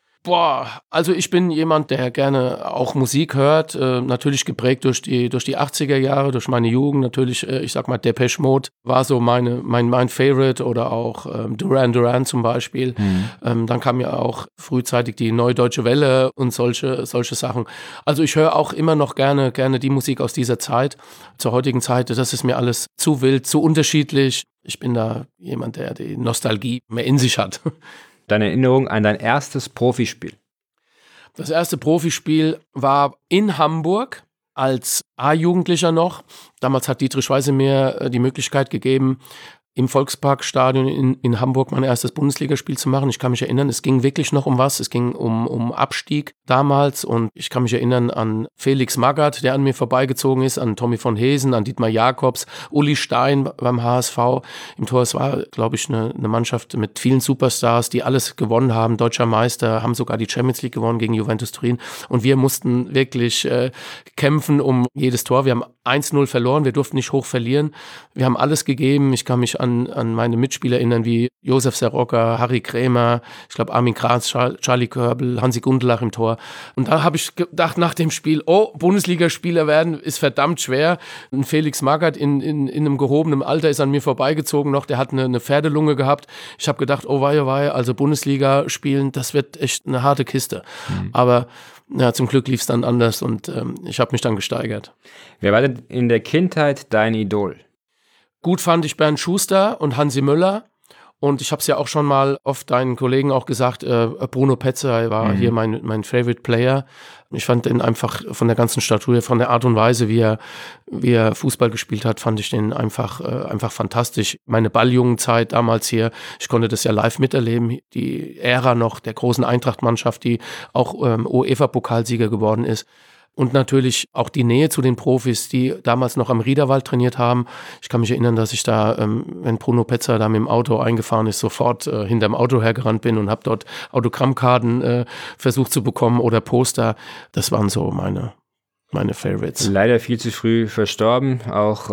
Also ich bin jemand, der gerne auch Musik hört, natürlich geprägt durch die 80er Jahre, durch meine Jugend, natürlich, ich sag mal, Depeche Mode war so mein Favorite oder auch Duran Duran zum Beispiel. Dann kam ja auch frühzeitig die Neue Deutsche Welle und solche Sachen. Also ich höre auch immer noch gerne die Musik aus dieser Zeit, zur heutigen Zeit. Das ist mir alles zu wild, zu unterschiedlich. Ich bin da jemand, der die Nostalgie mehr in sich hat. Deine Erinnerung an dein erstes Profispiel? Das erste Profispiel war in Hamburg als A-Jugendlicher noch. Damals hat Dietrich Weise mir die Möglichkeit gegeben, im Volksparkstadion in Hamburg mein erstes Bundesligaspiel zu machen. Ich kann mich erinnern, es ging wirklich noch um was. Es ging um Abstieg damals und ich kann mich erinnern an Felix Magath, der an mir vorbeigezogen ist, an Tommy von Hesen, an Dietmar Jakobs, Uli Stein beim HSV im Tor. Es war, glaube ich, eine Mannschaft mit vielen Superstars, die alles gewonnen haben. Deutscher Meister, haben sogar die Champions League gewonnen gegen Juventus Turin und wir mussten wirklich kämpfen um jedes Tor. Wir haben 1-0 verloren, wir durften nicht hoch verlieren. Wir haben alles gegeben. Ich kann mich an meine Mitspieler erinnern, wie Josef Serocca, Harry Krämer, ich glaube Armin Kranz, Charlie Körbel, Hansi Gundelach im Tor. Und da habe ich gedacht nach dem Spiel, Bundesligaspieler werden ist verdammt schwer. Ein Felix Magath in einem gehobenen Alter ist an mir vorbeigezogen noch, der hat eine Pferdelunge gehabt. Ich habe gedacht, oh wei, also Bundesliga spielen, das wird echt eine harte Kiste. Aber ja, zum Glück lief es dann anders und ich habe mich dann gesteigert. Wer war denn in der Kindheit dein Idol? Gut fand ich Bernd Schuster und Hansi Müller. Und ich habe es ja auch schon mal oft deinen Kollegen auch gesagt, Bruno Petzer war hier mein Favorite Player. Ich fand den einfach von der ganzen Statur, von der Art und Weise, wie er Fußball gespielt hat, fand ich den einfach fantastisch. Meine Balljungenzeit damals hier, ich konnte das ja live miterleben, die Ära noch der großen Eintracht-Mannschaft, die auch UEFA-Pokalsieger geworden ist. Und natürlich auch die Nähe zu den Profis, die damals noch am Riederwald trainiert haben. Ich kann mich erinnern, dass ich da, wenn Bruno Petzer da mit dem Auto eingefahren ist, sofort hinterm Auto hergerannt bin und habe dort Autogrammkarten versucht zu bekommen oder Poster. Das waren so meine Favorites. Leider viel zu früh verstorben. Auch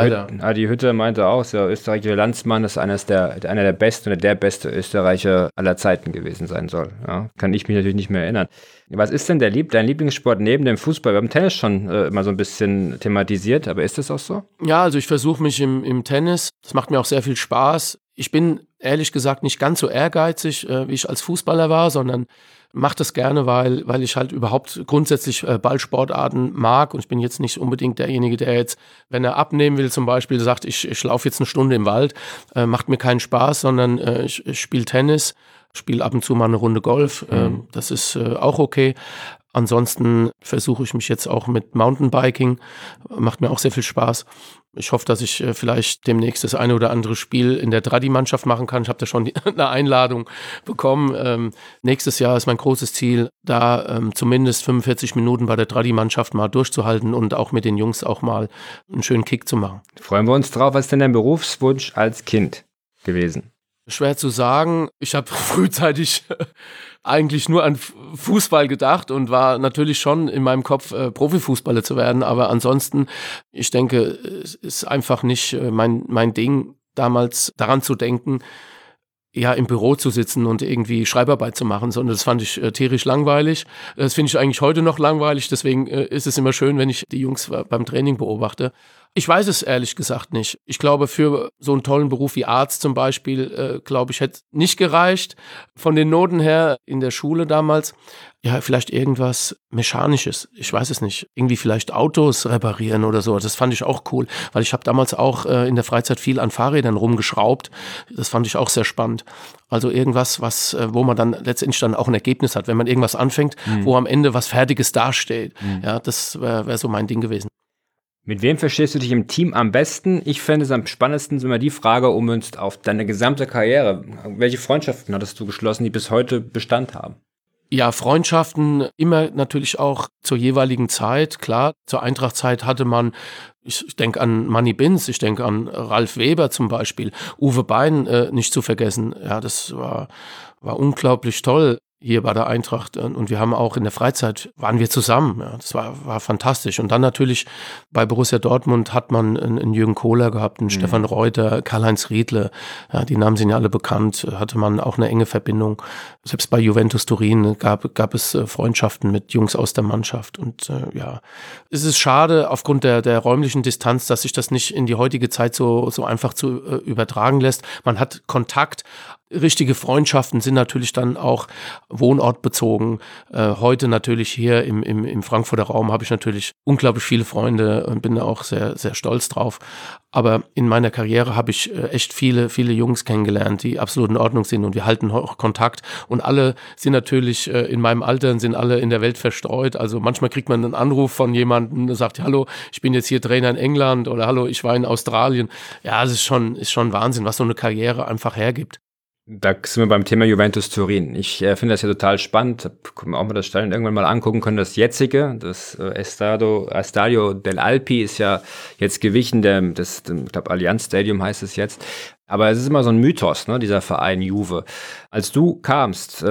Adi Hütter meinte auch, der österreichische Landsmann, dass einer der besten oder der beste Österreicher aller Zeiten gewesen sein soll. Ja, kann ich mich natürlich nicht mehr erinnern. Was ist denn dein Lieblingssport neben dem Fußball? Wir haben Tennis schon mal so ein bisschen thematisiert, aber ist das auch so? Ja, also ich versuche mich im Tennis. Das macht mir auch sehr viel Spaß. Ich bin ehrlich gesagt nicht ganz so ehrgeizig, wie ich als Fußballer war, sondern mache das gerne, weil ich halt überhaupt grundsätzlich Ballsportarten mag. Und ich bin jetzt nicht unbedingt derjenige, der jetzt, wenn er abnehmen will zum Beispiel, sagt, ich laufe jetzt eine Stunde im Wald, macht mir keinen Spaß, sondern ich spiele Tennis, spiele ab und zu mal eine Runde Golf. Das ist auch okay. Ansonsten versuche ich mich jetzt auch mit Mountainbiking, macht mir auch sehr viel Spaß. Ich hoffe, dass ich vielleicht demnächst das eine oder andere Spiel in der Tradi-Mannschaft machen kann. Ich habe da schon eine Einladung bekommen. Nächstes Jahr ist mein großes Ziel, da zumindest 45 Minuten bei der Tradi-Mannschaft mal durchzuhalten und auch mit den Jungs auch mal einen schönen Kick zu machen. Freuen wir uns drauf. Was ist denn dein Berufswunsch als Kind gewesen? Schwer zu sagen. Ich habe frühzeitig eigentlich nur an Fußball gedacht und war natürlich schon in meinem Kopf, Profifußballer zu werden. Aber ansonsten, ich denke, es ist einfach nicht mein Ding, damals daran zu denken, ja, im Büro zu sitzen und irgendwie Schreibarbeit zu machen, sondern das fand ich tierisch langweilig. Das finde ich eigentlich heute noch langweilig. Deswegen ist es immer schön, wenn ich die Jungs beim Training beobachte. Ich weiß es ehrlich gesagt nicht. Ich glaube, für so einen tollen Beruf wie Arzt zum Beispiel, glaube ich, hätte nicht gereicht. Von den Noten her in der Schule damals, ja, vielleicht irgendwas Mechanisches. Ich weiß es nicht. Irgendwie vielleicht Autos reparieren oder so. Das fand ich auch cool, weil ich habe damals auch in der Freizeit viel an Fahrrädern rumgeschraubt. Das fand ich auch sehr spannend. Also irgendwas, wo man dann letztendlich dann auch ein Ergebnis hat, wenn man irgendwas anfängt, wo am Ende was Fertiges dasteht. Ja, das wär so mein Ding gewesen. Mit wem verstehst du dich im Team am besten? Ich fände es am spannendsten, so immer die Frage ummünzt auf deine gesamte Karriere. Welche Freundschaften hattest du geschlossen, die bis heute Bestand haben? Ja, Freundschaften immer natürlich auch zur jeweiligen Zeit. Klar, zur Eintracht-Zeit hatte man, ich denke an Manny Binz, ich denke an Ralf Weber zum Beispiel, Uwe Bein nicht zu vergessen. Ja, das war unglaublich toll hier bei der Eintracht, und wir haben auch in der Freizeit, waren wir zusammen, ja, das war fantastisch. Und dann natürlich bei Borussia Dortmund hat man einen Jürgen Kohler gehabt, einen Stefan Reuter, Karl-Heinz Riedle, ja, die Namen sind ja alle bekannt, hatte man auch eine enge Verbindung. Selbst bei Juventus Turin gab es Freundschaften mit Jungs aus der Mannschaft. Und ja, es ist schade aufgrund der räumlichen Distanz, dass sich das nicht in die heutige Zeit so einfach zu übertragen lässt. Man hat Kontakt. Richtige Freundschaften sind natürlich dann auch wohnortbezogen. Heute natürlich hier im Frankfurter Raum habe ich natürlich unglaublich viele Freunde und bin da auch sehr, sehr stolz drauf. Aber in meiner Karriere habe ich echt viele, viele Jungs kennengelernt, die absolut in Ordnung sind, und wir halten auch Kontakt. Und alle sind natürlich in meinem Alter, sind alle in der Welt verstreut. Also manchmal kriegt man einen Anruf von jemandem, der sagt, hallo, ich bin jetzt hier Trainer in England, oder hallo, ich war in Australien. Ja, es ist schon Wahnsinn, was so eine Karriere einfach hergibt. Da sind wir beim Thema Juventus Turin. Ich finde das ja total spannend. Können wir auch mal das Stadion irgendwann mal angucken können. Das jetzige, das Estadio dell'Alpi ist ja jetzt gewichen, ich glaube Allianz Stadium heißt es jetzt. Aber es ist immer so ein Mythos, ne, dieser Verein Juve. Als du kamst,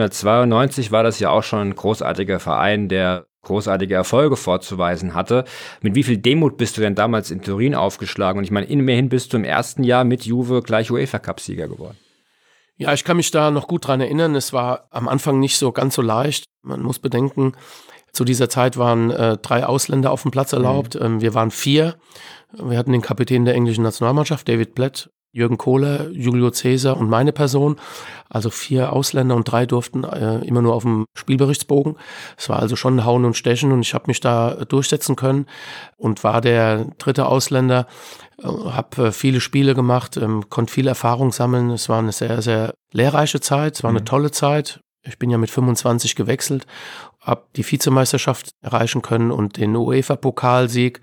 1992, war das ja auch schon ein großartiger Verein, der großartige Erfolge vorzuweisen hatte. Mit wie viel Demut bist du denn damals in Turin aufgeschlagen? Und ich meine, immerhin bist du im ersten Jahr mit Juve gleich UEFA-Cup-Sieger geworden. Ja, ich kann mich da noch gut dran erinnern. Es war am Anfang nicht so ganz so leicht. Man muss bedenken, zu dieser Zeit waren 3 Ausländer auf dem Platz erlaubt. Wir waren 4. Wir hatten den Kapitän der englischen Nationalmannschaft, David Platt, Jürgen Kohler, Julio Cesar und meine Person. Also 4 Ausländer und 3 durften immer nur auf dem Spielberichtsbogen. Es war also schon ein Hauen und Stechen, und ich habe mich da durchsetzen können und war der 3. Ausländer. Habe viele Spiele gemacht, konnte viel Erfahrung sammeln. Es war eine sehr, sehr lehrreiche Zeit. Es war eine tolle Zeit. Ich bin ja mit 25 gewechselt, habe die Vizemeisterschaft erreichen können und den UEFA-Pokalsieg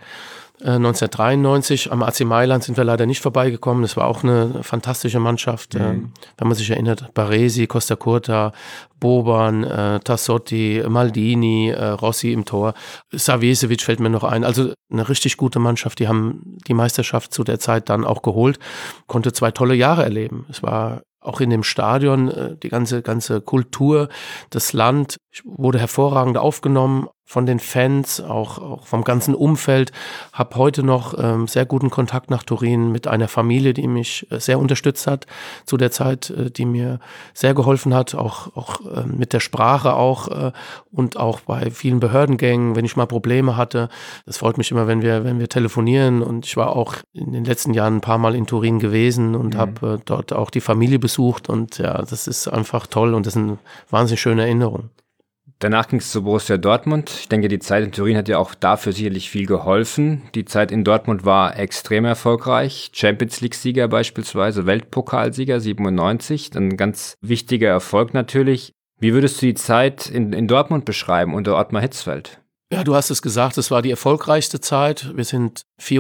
1993 am AC Mailand sind wir leider nicht vorbeigekommen. Das war auch eine fantastische Mannschaft. Wenn man sich erinnert, Baresi, Costa Curta, Boban, Tassotti, Maldini, Rossi im Tor. Savicevic fällt mir noch ein. Also eine richtig gute Mannschaft. Die haben die Meisterschaft zu der Zeit dann auch geholt. Konnte 2 tolle Jahre erleben. Es war auch in dem Stadion, die ganze Kultur, das Land wurde hervorragend aufgenommen. von den Fans, auch vom ganzen Umfeld. Habe heute noch sehr guten Kontakt nach Turin mit einer Familie, die mich sehr unterstützt hat zu der Zeit, die mir sehr geholfen hat, auch mit der Sprache auch und auch bei vielen Behördengängen, wenn ich mal Probleme hatte. Das freut mich immer, wenn wir telefonieren, und ich war auch in den letzten Jahren ein paar Mal in Turin gewesen und habe dort auch die Familie besucht, und ja, das ist einfach toll und das ist eine wahnsinnig schöne Erinnerung. Danach ging es zu Borussia Dortmund. Ich denke, die Zeit in Turin hat ja auch dafür sicherlich viel geholfen. Die Zeit in Dortmund war extrem erfolgreich. Champions-League-Sieger beispielsweise, Weltpokalsieger 97, ein ganz wichtiger Erfolg natürlich. Wie würdest du die Zeit in Dortmund beschreiben unter Ottmar Hitzfeld? Ja, du hast es gesagt, es war die erfolgreichste Zeit. Wir sind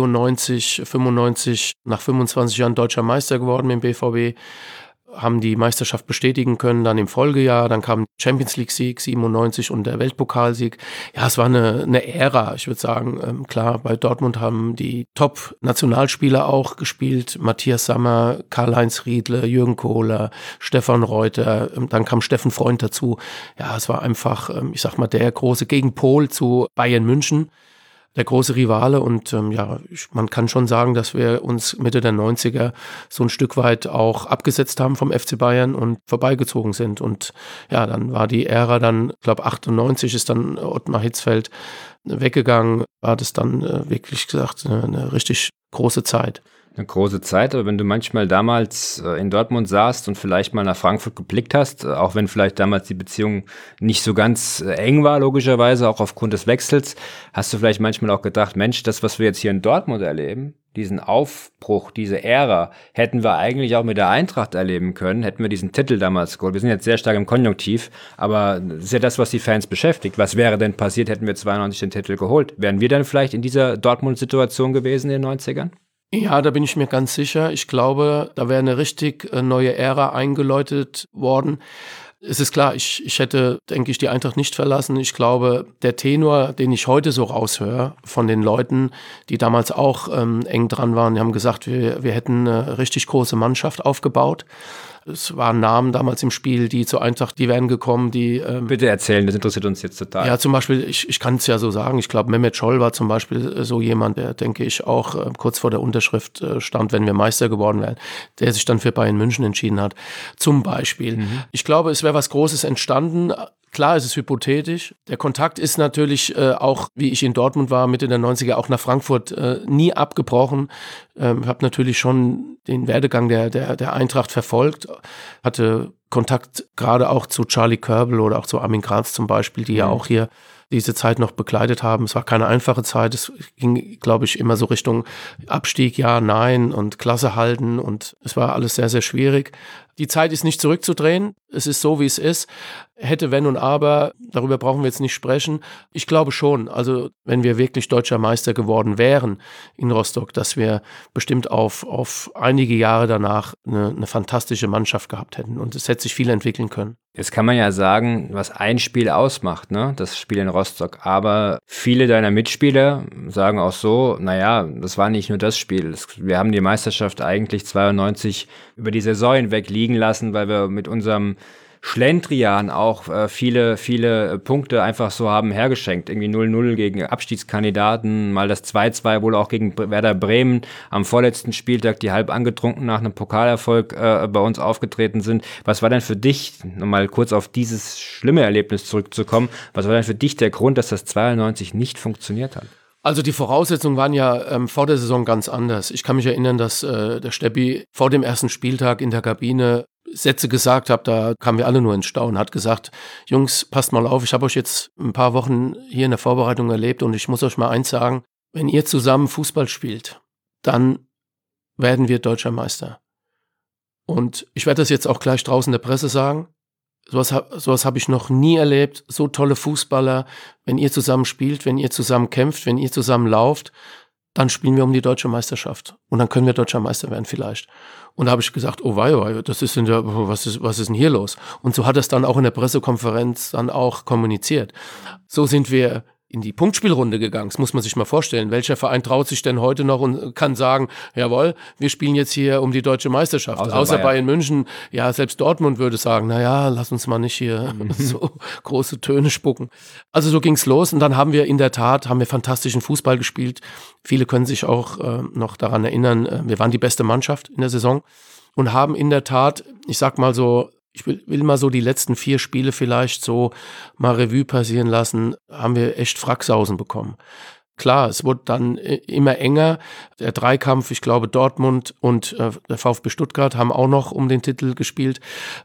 94, 95 nach 25 Jahren deutscher Meister geworden mit dem BVB. Haben die Meisterschaft bestätigen können, dann im Folgejahr, dann kam Champions-League-Sieg 97 und der Weltpokalsieg. Ja, es war eine Ära, ich würde sagen. Klar, bei Dortmund haben die Top-Nationalspieler auch gespielt. Matthias Sammer, Karl-Heinz Riedle, Jürgen Kohler, Stefan Reuter, dann kam Steffen Freund dazu. Ja, es war einfach, ich sag mal, der große Gegenpol zu Bayern München. Der große Rivale, und man kann schon sagen, dass wir uns Mitte der 90er so ein Stück weit auch abgesetzt haben vom FC Bayern und vorbeigezogen sind. Und ja, dann war die Ära dann, ich glaube 98 ist dann Ottmar Hitzfeld weggegangen, war das dann wirklich gesagt eine richtig große Zeit. Eine große Zeit, aber wenn du manchmal damals in Dortmund saßt und vielleicht mal nach Frankfurt geblickt hast, auch wenn vielleicht damals die Beziehung nicht so ganz eng war, logischerweise, auch aufgrund des Wechsels, hast du vielleicht manchmal auch gedacht, Mensch, das, was wir jetzt hier in Dortmund erleben, diesen Aufbruch, diese Ära, hätten wir eigentlich auch mit der Eintracht erleben können, hätten wir diesen Titel damals geholt. Wir sind jetzt sehr stark im Konjunktiv, aber das ist ja das, was die Fans beschäftigt. Was wäre denn passiert, hätten wir 92 den Titel geholt? Wären wir dann vielleicht in dieser Dortmund-Situation gewesen in den 90ern? Ja, da bin ich mir ganz sicher. Ich glaube, da wäre eine richtig neue Ära eingeläutet worden. Es ist klar, ich hätte, denke ich, die Eintracht nicht verlassen. Ich glaube, der Tenor, den ich heute so raushöre von den Leuten, die damals auch eng dran waren, die haben gesagt, wir hätten eine richtig große Mannschaft aufgebaut. Es waren Namen damals im Spiel, die zur Eintracht, die wären gekommen, die... Bitte erzählen, das interessiert uns jetzt total. Ja, zum Beispiel, ich kann es ja so sagen, ich glaube, Mehmet Scholl war zum Beispiel so jemand, der, denke ich, auch kurz vor der Unterschrift stand, wenn wir Meister geworden wären, der sich dann für Bayern München entschieden hat, zum Beispiel. Ich glaube, es wäre was Großes entstanden. Klar, es ist hypothetisch. Der Kontakt ist natürlich auch, wie ich in Dortmund war, Mitte der 90er, auch nach Frankfurt nie abgebrochen. Ich habe natürlich schon den Werdegang der Eintracht verfolgt, hatte Kontakt gerade auch zu Charlie Körbel oder auch zu Armin Graz zum Beispiel, die ja auch hier diese Zeit noch begleitet haben. Es war keine einfache Zeit. Es ging, glaube ich, immer so Richtung Abstieg, ja, nein und Klasse halten, und es war alles sehr, sehr schwierig. Die Zeit ist nicht zurückzudrehen. Es ist so, wie es ist. Hätte, wenn und aber, darüber brauchen wir jetzt nicht sprechen. Ich glaube schon, also wenn wir wirklich deutscher Meister geworden wären in Rostock, dass wir bestimmt auf einige Jahre danach eine fantastische Mannschaft gehabt hätten, und es hätte sich viel entwickeln können. Jetzt kann man ja sagen, was ein Spiel ausmacht, ne? Das Spiel in Rostock. Aber viele deiner Mitspieler sagen auch so, naja, das war nicht nur das Spiel. Wir haben die Meisterschaft eigentlich 92 über die Saison hinweg liegen lassen, weil wir mit unserem Schlendrian auch viele Punkte einfach so haben hergeschenkt. Irgendwie 0-0 gegen Abstiegskandidaten, mal das 2-2 wohl auch gegen Werder Bremen am vorletzten Spieltag, die halb angetrunken nach einem Pokalerfolg bei uns aufgetreten sind. Was war denn für dich, nochmal kurz auf dieses schlimme Erlebnis zurückzukommen, was war denn für dich der Grund, dass das 92 nicht funktioniert hat? Also die Voraussetzungen waren ja vor der Saison ganz anders. Ich kann mich erinnern, dass der Steppi vor dem ersten Spieltag in der Kabine Sätze gesagt hat, da kamen wir alle nur ins Staunen, hat gesagt, Jungs, passt mal auf, ich habe euch jetzt ein paar Wochen hier in der Vorbereitung erlebt, und ich muss euch mal eins sagen, wenn ihr zusammen Fußball spielt, dann werden wir deutscher Meister. Und ich werde das jetzt auch gleich draußen in der Presse sagen, sowas habe ich noch nie erlebt, so tolle Fußballer, wenn ihr zusammen spielt, wenn ihr zusammen kämpft, wenn ihr zusammen lauft, dann spielen wir um die deutsche Meisterschaft. Und dann können wir deutscher Meister werden vielleicht. Und da habe ich gesagt, oh wei, das ist was ist denn hier los? Und so hat es dann auch in der Pressekonferenz dann auch kommuniziert. So sind wir in die Punktspielrunde gegangen. Das muss man sich mal vorstellen. Welcher Verein traut sich denn heute noch und kann sagen, jawohl, wir spielen jetzt hier um die deutsche Meisterschaft. Außer Bayern München. Ja, selbst Dortmund würde sagen, naja, lass uns mal nicht hier so große Töne spucken. Also so ging's los und dann haben wir fantastischen Fußball gespielt. Viele können sich auch noch daran erinnern, wir waren die beste Mannschaft in der Saison und haben in der Tat, ich sag mal so, ich will mal so die letzten 4 Spiele vielleicht so mal Revue passieren lassen, haben wir echt Fracksausen bekommen. Klar, es wurde dann immer enger. Der Dreikampf, ich glaube Dortmund und der VfB Stuttgart haben auch noch um den Titel gespielt.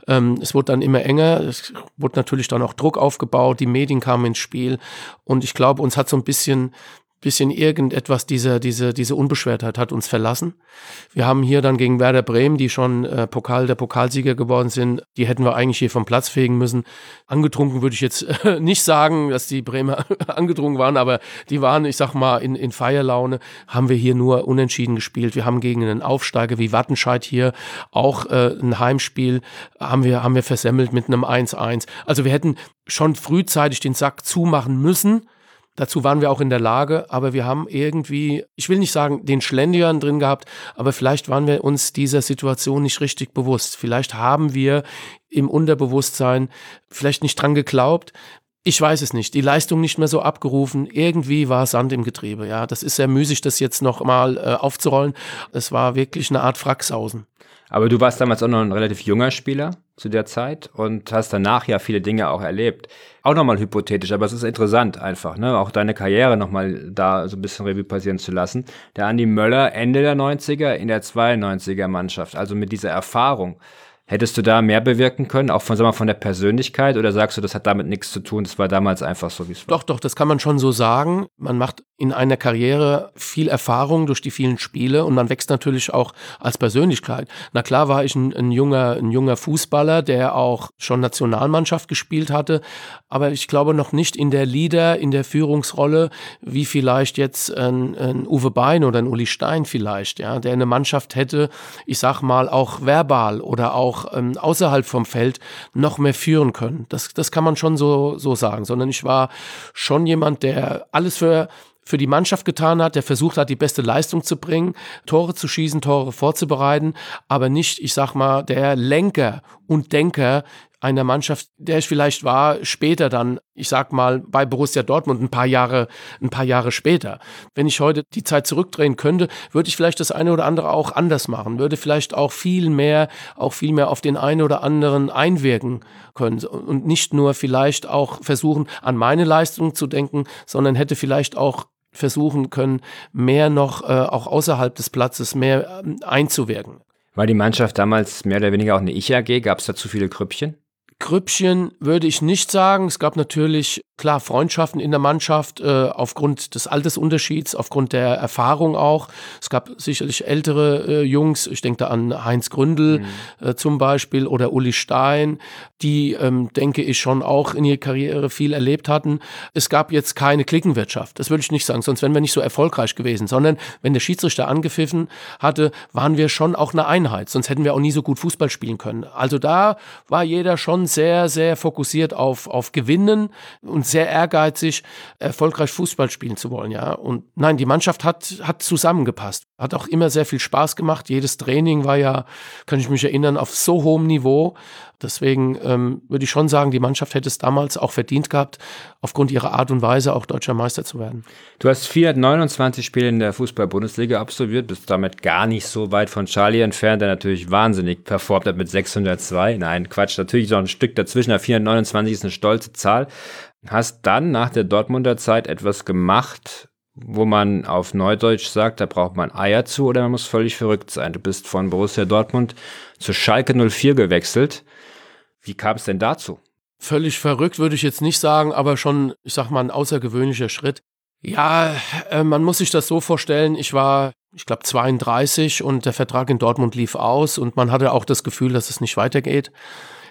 Es wurde dann immer enger. Es wurde natürlich dann auch Druck aufgebaut. Die Medien kamen ins Spiel. Und ich glaube, uns hat so ein bisschen irgendetwas, diese Unbeschwertheit hat uns verlassen. Wir haben hier dann gegen Werder Bremen, die schon der Pokalsieger geworden sind, die hätten wir eigentlich hier vom Platz fegen müssen. Angetrunken würde ich jetzt nicht sagen, dass die Bremer angetrunken waren, aber die waren, ich sag mal, in Feierlaune. Haben wir hier nur unentschieden gespielt. Wir haben gegen einen Aufsteiger wie Wattenscheid hier auch ein Heimspiel, haben wir versemmelt mit einem 1-1. Also wir hätten schon frühzeitig den Sack zumachen müssen. Dazu waren wir auch in der Lage, aber wir haben irgendwie, ich will nicht sagen, den Schlendrian drin gehabt, aber vielleicht waren wir uns dieser Situation nicht richtig bewusst. Vielleicht haben wir im Unterbewusstsein vielleicht nicht dran geglaubt. Ich weiß es nicht. Die Leistung nicht mehr so abgerufen. Irgendwie war Sand im Getriebe. Ja, das ist sehr müßig, das jetzt noch mal aufzurollen. Es war wirklich eine Art Fracksausen. Aber du warst damals auch noch ein relativ junger Spieler zu der Zeit und hast danach ja viele Dinge auch erlebt. Auch nochmal hypothetisch, aber es ist interessant einfach, ne? Auch deine Karriere nochmal da so ein bisschen Revue passieren zu lassen. Der Andi Möller Ende der 90er in der 92er Mannschaft, also mit dieser Erfahrung. Hättest du da mehr bewirken können, auch von der Persönlichkeit, oder sagst du, das hat damit nichts zu tun, das war damals einfach so, wie es war? Doch, das kann man schon so sagen. Man macht in einer Karriere viel Erfahrung durch die vielen Spiele und man wächst natürlich auch als Persönlichkeit. Na klar war ich ein junger Fußballer, der auch schon Nationalmannschaft gespielt hatte, aber ich glaube noch nicht in der Führungsrolle, wie vielleicht jetzt ein Uwe Bein oder ein Uli Stein vielleicht, ja, der eine Mannschaft hätte, ich sag mal auch verbal oder auch außerhalb vom Feld noch mehr führen können. Das kann man schon so sagen, sondern ich war schon jemand, der alles für die Mannschaft getan hat, der versucht hat, die beste Leistung zu bringen, Tore zu schießen, Tore vorzubereiten, aber nicht, ich sag mal, der Lenker und Denker einer Mannschaft, der ich vielleicht war, später dann, ich sag mal, bei Borussia Dortmund ein paar Jahre später. Wenn ich heute die Zeit zurückdrehen könnte, würde ich vielleicht das eine oder andere auch anders machen, würde vielleicht auch viel mehr auf den einen oder anderen einwirken können und nicht nur vielleicht auch versuchen, an meine Leistung zu denken, sondern hätte vielleicht auch versuchen können, mehr noch auch außerhalb des Platzes mehr einzuwirken. War die Mannschaft damals mehr oder weniger auch eine Ich-AG? Gab es da zu viele Grüppchen? Grüppchen würde ich nicht sagen. Es gab natürlich, klar, Freundschaften in der Mannschaft aufgrund des Altersunterschieds, aufgrund der Erfahrung auch. Es gab sicherlich ältere Jungs, ich denke da an Heinz Gründel zum Beispiel oder Uli Stein, die, denke ich, schon auch in ihrer Karriere viel erlebt hatten. Es gab jetzt keine Cliquenwirtschaft, das würde ich nicht sagen, sonst wären wir nicht so erfolgreich gewesen, sondern wenn der Schiedsrichter angepfiffen hatte, waren wir schon auch eine Einheit, sonst hätten wir auch nie so gut Fußball spielen können. Also da war jeder schon sehr, sehr fokussiert auf Gewinnen und sehr ehrgeizig, erfolgreich Fußball spielen zu wollen, ja. Und nein, die Mannschaft hat zusammengepasst. Hat auch immer sehr viel Spaß gemacht. Jedes Training war ja, kann ich mich erinnern, auf so hohem Niveau. Deswegen würde ich schon sagen, die Mannschaft hätte es damals auch verdient gehabt, aufgrund ihrer Art und Weise auch deutscher Meister zu werden. Du hast 429 Spiele in der Fußball-Bundesliga absolviert, bist damit gar nicht so weit von Charlie entfernt, der natürlich wahnsinnig performt hat mit 602. Nein, Quatsch, natürlich noch ein Stück dazwischen, aber 429 ist eine stolze Zahl. Hast dann nach der Dortmunder Zeit etwas gemacht, wo man auf Neudeutsch sagt, da braucht man Eier zu oder man muss völlig verrückt sein. Du bist von Borussia Dortmund zu Schalke 04 gewechselt. Wie kam es denn dazu? Völlig verrückt würde ich jetzt nicht sagen, aber schon, ich sag mal, ein außergewöhnlicher Schritt. Ja, man muss sich das so vorstellen, ich war, ich glaube, 32 und der Vertrag in Dortmund lief aus und man hatte auch das Gefühl, dass es nicht weitergeht.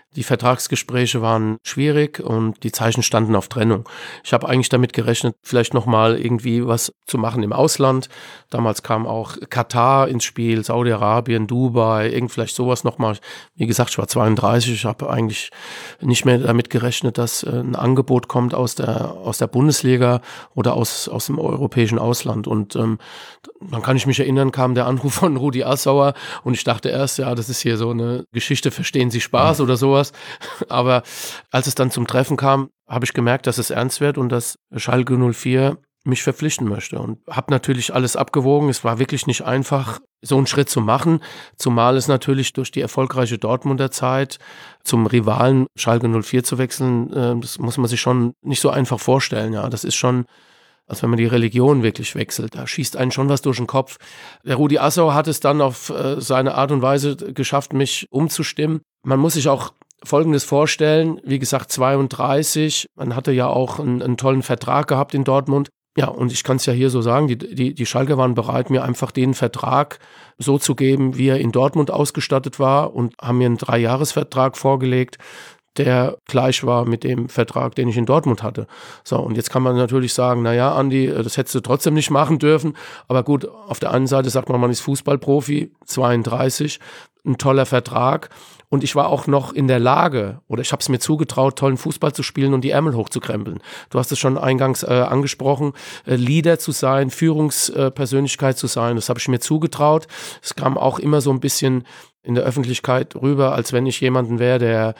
Die Vertragsgespräche waren schwierig und die Zeichen standen auf Trennung. Ich habe eigentlich damit gerechnet, vielleicht nochmal irgendwie was zu machen im Ausland. Damals kam auch Katar ins Spiel, Saudi-Arabien, Dubai, vielleicht sowas nochmal. Wie gesagt, ich war 32, ich habe eigentlich nicht mehr damit gerechnet, dass ein Angebot kommt aus der Bundesliga oder aus dem europäischen Ausland. Und dann kann ich mich erinnern, kam der Anruf von Rudi Assauer und ich dachte erst, ja, das ist hier so eine Geschichte, verstehen Sie Spaß oder sowas. Aber als es dann zum Treffen kam, habe ich gemerkt, dass es ernst wird und dass Schalke 04 mich verpflichten möchte. Und habe natürlich alles abgewogen. Es war wirklich nicht einfach, so einen Schritt zu machen, zumal es natürlich durch die erfolgreiche Dortmunder Zeit zum Rivalen Schalke 04 zu wechseln, das muss man sich schon nicht so einfach vorstellen. Ja, das ist schon, als wenn man die Religion wirklich wechselt. Da schießt einen schon was durch den Kopf. Der Rudi Assauer hat es dann auf seine Art und Weise geschafft, mich umzustimmen. Man muss sich auch Folgendes vorstellen, wie gesagt 32, man hatte ja auch einen tollen Vertrag gehabt in Dortmund. Ja, und ich kann es ja hier so sagen, die Schalker waren bereit, mir einfach den Vertrag so zu geben, wie er in Dortmund ausgestattet war und haben mir einen 3-Jahres-Vertrag vorgelegt, der gleich war mit dem Vertrag, den ich in Dortmund hatte. So, und jetzt kann man natürlich sagen, naja, Andi, das hättest du trotzdem nicht machen dürfen. Aber gut, auf der einen Seite sagt man ist Fußballprofi, 32, ein toller Vertrag. Und ich war auch noch in der Lage, oder ich habe es mir zugetraut, tollen Fußball zu spielen und die Ärmel hochzukrempeln. Du hast es schon eingangs angesprochen, Leader zu sein, Führungspersönlichkeit zu sein, das habe ich mir zugetraut. Es kam auch immer so ein bisschen in der Öffentlichkeit rüber, als wenn ich jemanden wäre,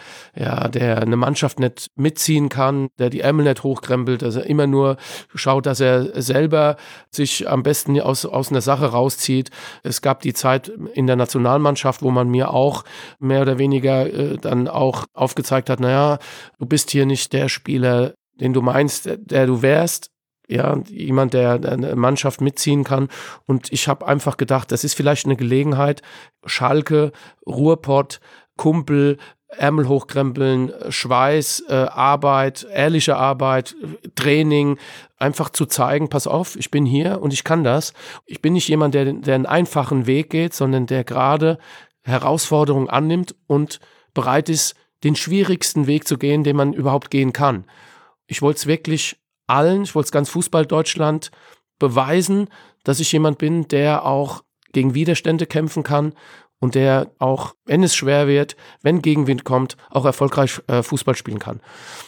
der eine Mannschaft nicht mitziehen kann, der die Ärmel nicht hochkrempelt, dass er immer nur schaut, dass er selber sich am besten aus einer Sache rauszieht. Es gab die Zeit in der Nationalmannschaft, wo man mir auch mehr oder weniger dann auch aufgezeigt hat, naja, du bist hier nicht der Spieler, den du meinst, der du wärst. Ja, jemand, der eine Mannschaft mitziehen kann. Und ich habe einfach gedacht, das ist vielleicht eine Gelegenheit, Schalke, Ruhrpott, Kumpel, Ärmel hochkrempeln, Schweiß, Arbeit, ehrliche Arbeit, Training, einfach zu zeigen, pass auf, ich bin hier und ich kann das. Ich bin nicht jemand, der einen einfachen Weg geht, sondern der gerade Herausforderungen annimmt und bereit ist, den schwierigsten Weg zu gehen, den man überhaupt gehen kann. Ich wollte es wirklich ich wollte es ganz Fußball-Deutschland beweisen, dass ich jemand bin, der auch gegen Widerstände kämpfen kann und der auch, wenn es schwer wird, wenn Gegenwind kommt, auch erfolgreich Fußball spielen kann.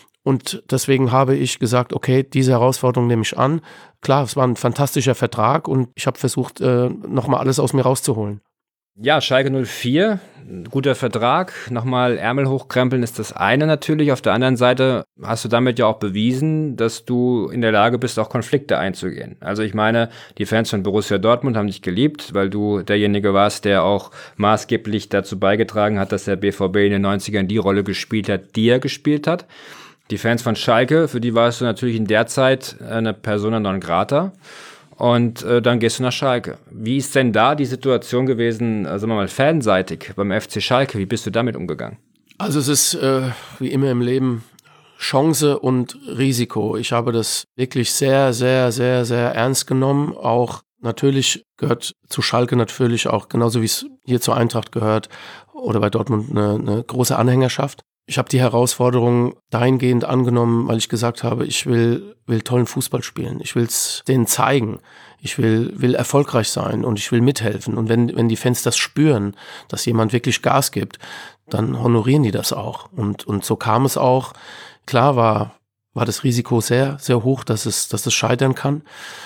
Und deswegen habe ich gesagt, okay, diese Herausforderung nehme ich an. Klar, es war ein fantastischer Vertrag und ich habe versucht, nochmal alles aus mir rauszuholen. Ja, Schalke 04, guter Vertrag, nochmal Ärmel hochkrempeln ist das eine natürlich. Auf der anderen Seite hast du damit ja auch bewiesen, dass du in der Lage bist, auch Konflikte einzugehen. Also ich meine, die Fans von Borussia Dortmund haben dich geliebt, weil du derjenige warst, der auch maßgeblich dazu beigetragen hat, dass der BVB in den 90ern die Rolle gespielt hat, die er gespielt hat. Die Fans von Schalke, für die warst du natürlich in der Zeit eine Persona non grata. Und dann gehst du nach Schalke. Wie ist denn da die Situation gewesen, sagen wir mal, fanseitig beim FC Schalke? Wie bist du damit umgegangen? Also es ist wie immer im Leben Chance und Risiko. Ich habe das wirklich sehr, sehr, sehr, sehr ernst genommen. Auch natürlich gehört zu Schalke natürlich auch, genauso wie es hier zur Eintracht gehört oder bei Dortmund eine große Anhängerschaft. Ich habe die Herausforderung dahingehend angenommen, weil ich gesagt habe, ich will tollen Fußball spielen. Ich will es denen zeigen. Ich will erfolgreich sein und ich will mithelfen. Und wenn die Fans das spüren, dass jemand wirklich Gas gibt, dann honorieren die das auch. Und so kam es auch. Klar war das Risiko sehr, sehr hoch, dass es scheitern kann.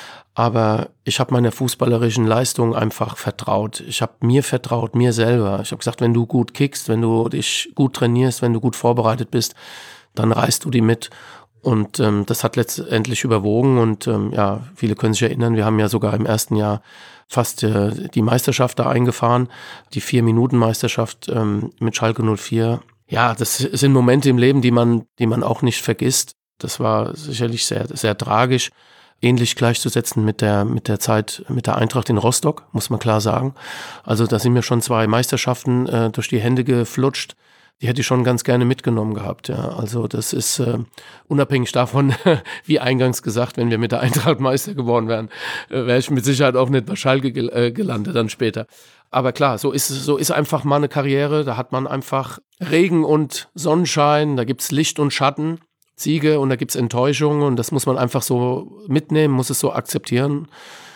Aber ich habe meiner fußballerischen Leistung einfach vertraut. Ich habe mir vertraut, mir selber. Ich habe gesagt, wenn du gut kickst, wenn du dich gut trainierst, wenn du gut vorbereitet bist, dann reißt du die mit. Und das hat letztendlich überwogen. Und viele können sich erinnern, wir haben ja sogar im ersten Jahr fast die Meisterschaft da eingefahren, die 4-Minuten-Meisterschaft mit Schalke 04. Ja, das sind Momente im Leben, die man auch nicht vergisst. Das war sicherlich sehr, sehr tragisch. Ähnlich gleichzusetzen mit der Zeit mit der Eintracht in Rostock, muss man klar sagen. Also da sind mir schon 2 Meisterschaften durch die Hände geflutscht. Die hätte ich schon ganz gerne mitgenommen gehabt. Ja. Also das ist unabhängig davon, wie eingangs gesagt, wenn wir mit der Eintracht Meister geworden wären, wäre ich mit Sicherheit auch nicht bei Schalke gelandet dann später. Aber klar, so ist einfach mal eine Karriere. Da hat man einfach Regen und Sonnenschein, da gibt's Licht und Schatten, Siege und da gibt's Enttäuschungen und das muss man einfach so mitnehmen, muss es so akzeptieren.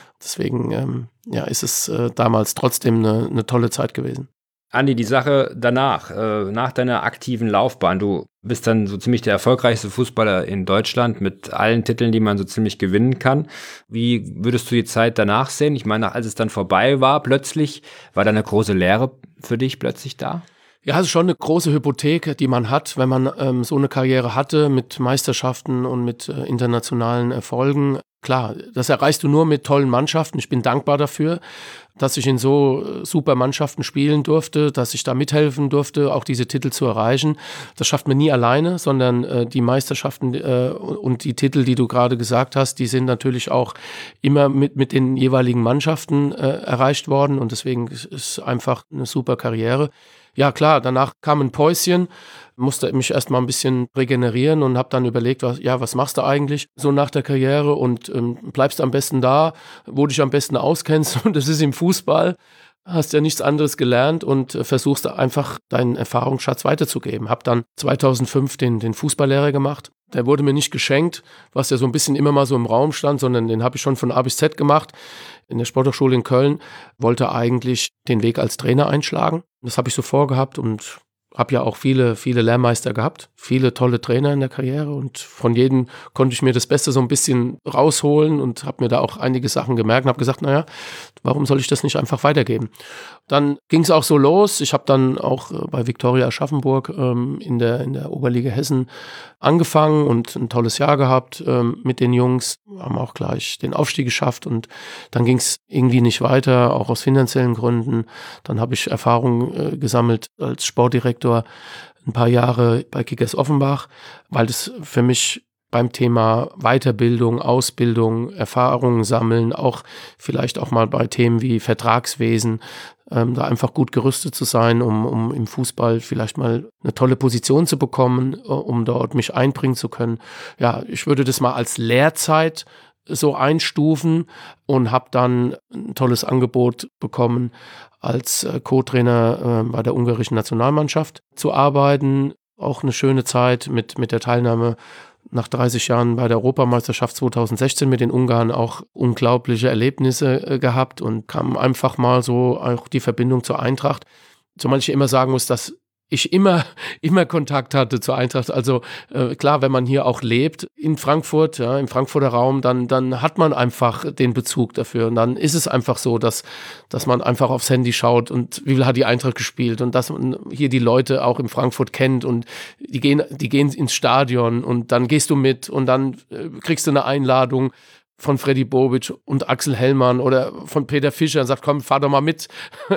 Deswegen ist es damals trotzdem eine tolle Zeit gewesen. Andi, die Sache danach, nach deiner aktiven Laufbahn, du bist dann so ziemlich der erfolgreichste Fußballer in Deutschland mit allen Titeln, die man so ziemlich gewinnen kann. Wie würdest du die Zeit danach sehen? Ich meine, als es dann vorbei war, plötzlich, war da eine große Leere für dich plötzlich da? Ja, es ist schon eine große Hypothek, die man hat, wenn man so eine Karriere hatte mit Meisterschaften und mit internationalen Erfolgen. Klar, das erreichst du nur mit tollen Mannschaften. Ich bin dankbar dafür, dass ich in so super Mannschaften spielen durfte, dass ich da mithelfen durfte, auch diese Titel zu erreichen. Das schafft man nie alleine, sondern die Meisterschaften und die Titel, die du gerade gesagt hast, die sind natürlich auch immer mit den jeweiligen Mannschaften erreicht worden und deswegen ist einfach eine super Karriere. Ja klar, danach kam ein Päuschen, musste mich erstmal ein bisschen regenerieren und habe dann überlegt, was machst du eigentlich so nach der Karriere und bleibst am besten da, wo du dich am besten auskennst und das ist im Fußball. Hast ja nichts anderes gelernt und versuchst einfach deinen Erfahrungsschatz weiterzugeben. Hab dann 2005 den Fußballlehrer gemacht. Der wurde mir nicht geschenkt, was ja so ein bisschen immer mal so im Raum stand, sondern den habe ich schon von A bis Z gemacht. In der Sporthochschule in Köln wollte eigentlich den Weg als Trainer einschlagen. Das habe ich so vorgehabt und habe ja auch viele Lehrmeister gehabt, viele tolle Trainer in der Karriere und von jedem konnte ich mir das Beste so ein bisschen rausholen und habe mir da auch einige Sachen gemerkt und habe gesagt, naja, warum soll ich das nicht einfach weitergeben? Dann ging es auch so los. Ich habe dann auch bei Viktoria Aschaffenburg in der Oberliga Hessen angefangen und ein tolles Jahr gehabt mit den Jungs, haben auch gleich den Aufstieg geschafft und dann ging es irgendwie nicht weiter, auch aus finanziellen Gründen. Dann habe ich Erfahrung gesammelt als Sportdirektor ein paar Jahre bei Kickers Offenbach, weil das für mich beim Thema Weiterbildung, Ausbildung, Erfahrungen sammeln, auch vielleicht auch mal bei Themen wie Vertragswesen, da einfach gut gerüstet zu sein, um im Fußball vielleicht mal eine tolle Position zu bekommen, um dort mich einbringen zu können. Ja, ich würde das mal als Lehrzeit so einstufen und habe dann ein tolles Angebot bekommen, als Co-Trainer bei der ungarischen Nationalmannschaft zu arbeiten. Auch eine schöne Zeit mit der Teilnahme nach 30 Jahren bei der Europameisterschaft 2016 mit den Ungarn auch unglaubliche Erlebnisse gehabt und kam einfach mal so auch die Verbindung zur Eintracht. Zumal ich immer sagen muss, dass ich immer Kontakt hatte zur Eintracht. Also klar, wenn man hier auch lebt in Frankfurt, ja, im Frankfurter Raum, dann hat man einfach den Bezug dafür. Und dann ist es einfach so, dass man einfach aufs Handy schaut und wie viel hat die Eintracht gespielt und dass man hier die Leute auch in Frankfurt kennt und die gehen ins Stadion und dann gehst du mit und dann kriegst du eine Einladung von Freddy Bobic und Axel Hellmann oder von Peter Fischer und sagt, komm, fahr doch mal mit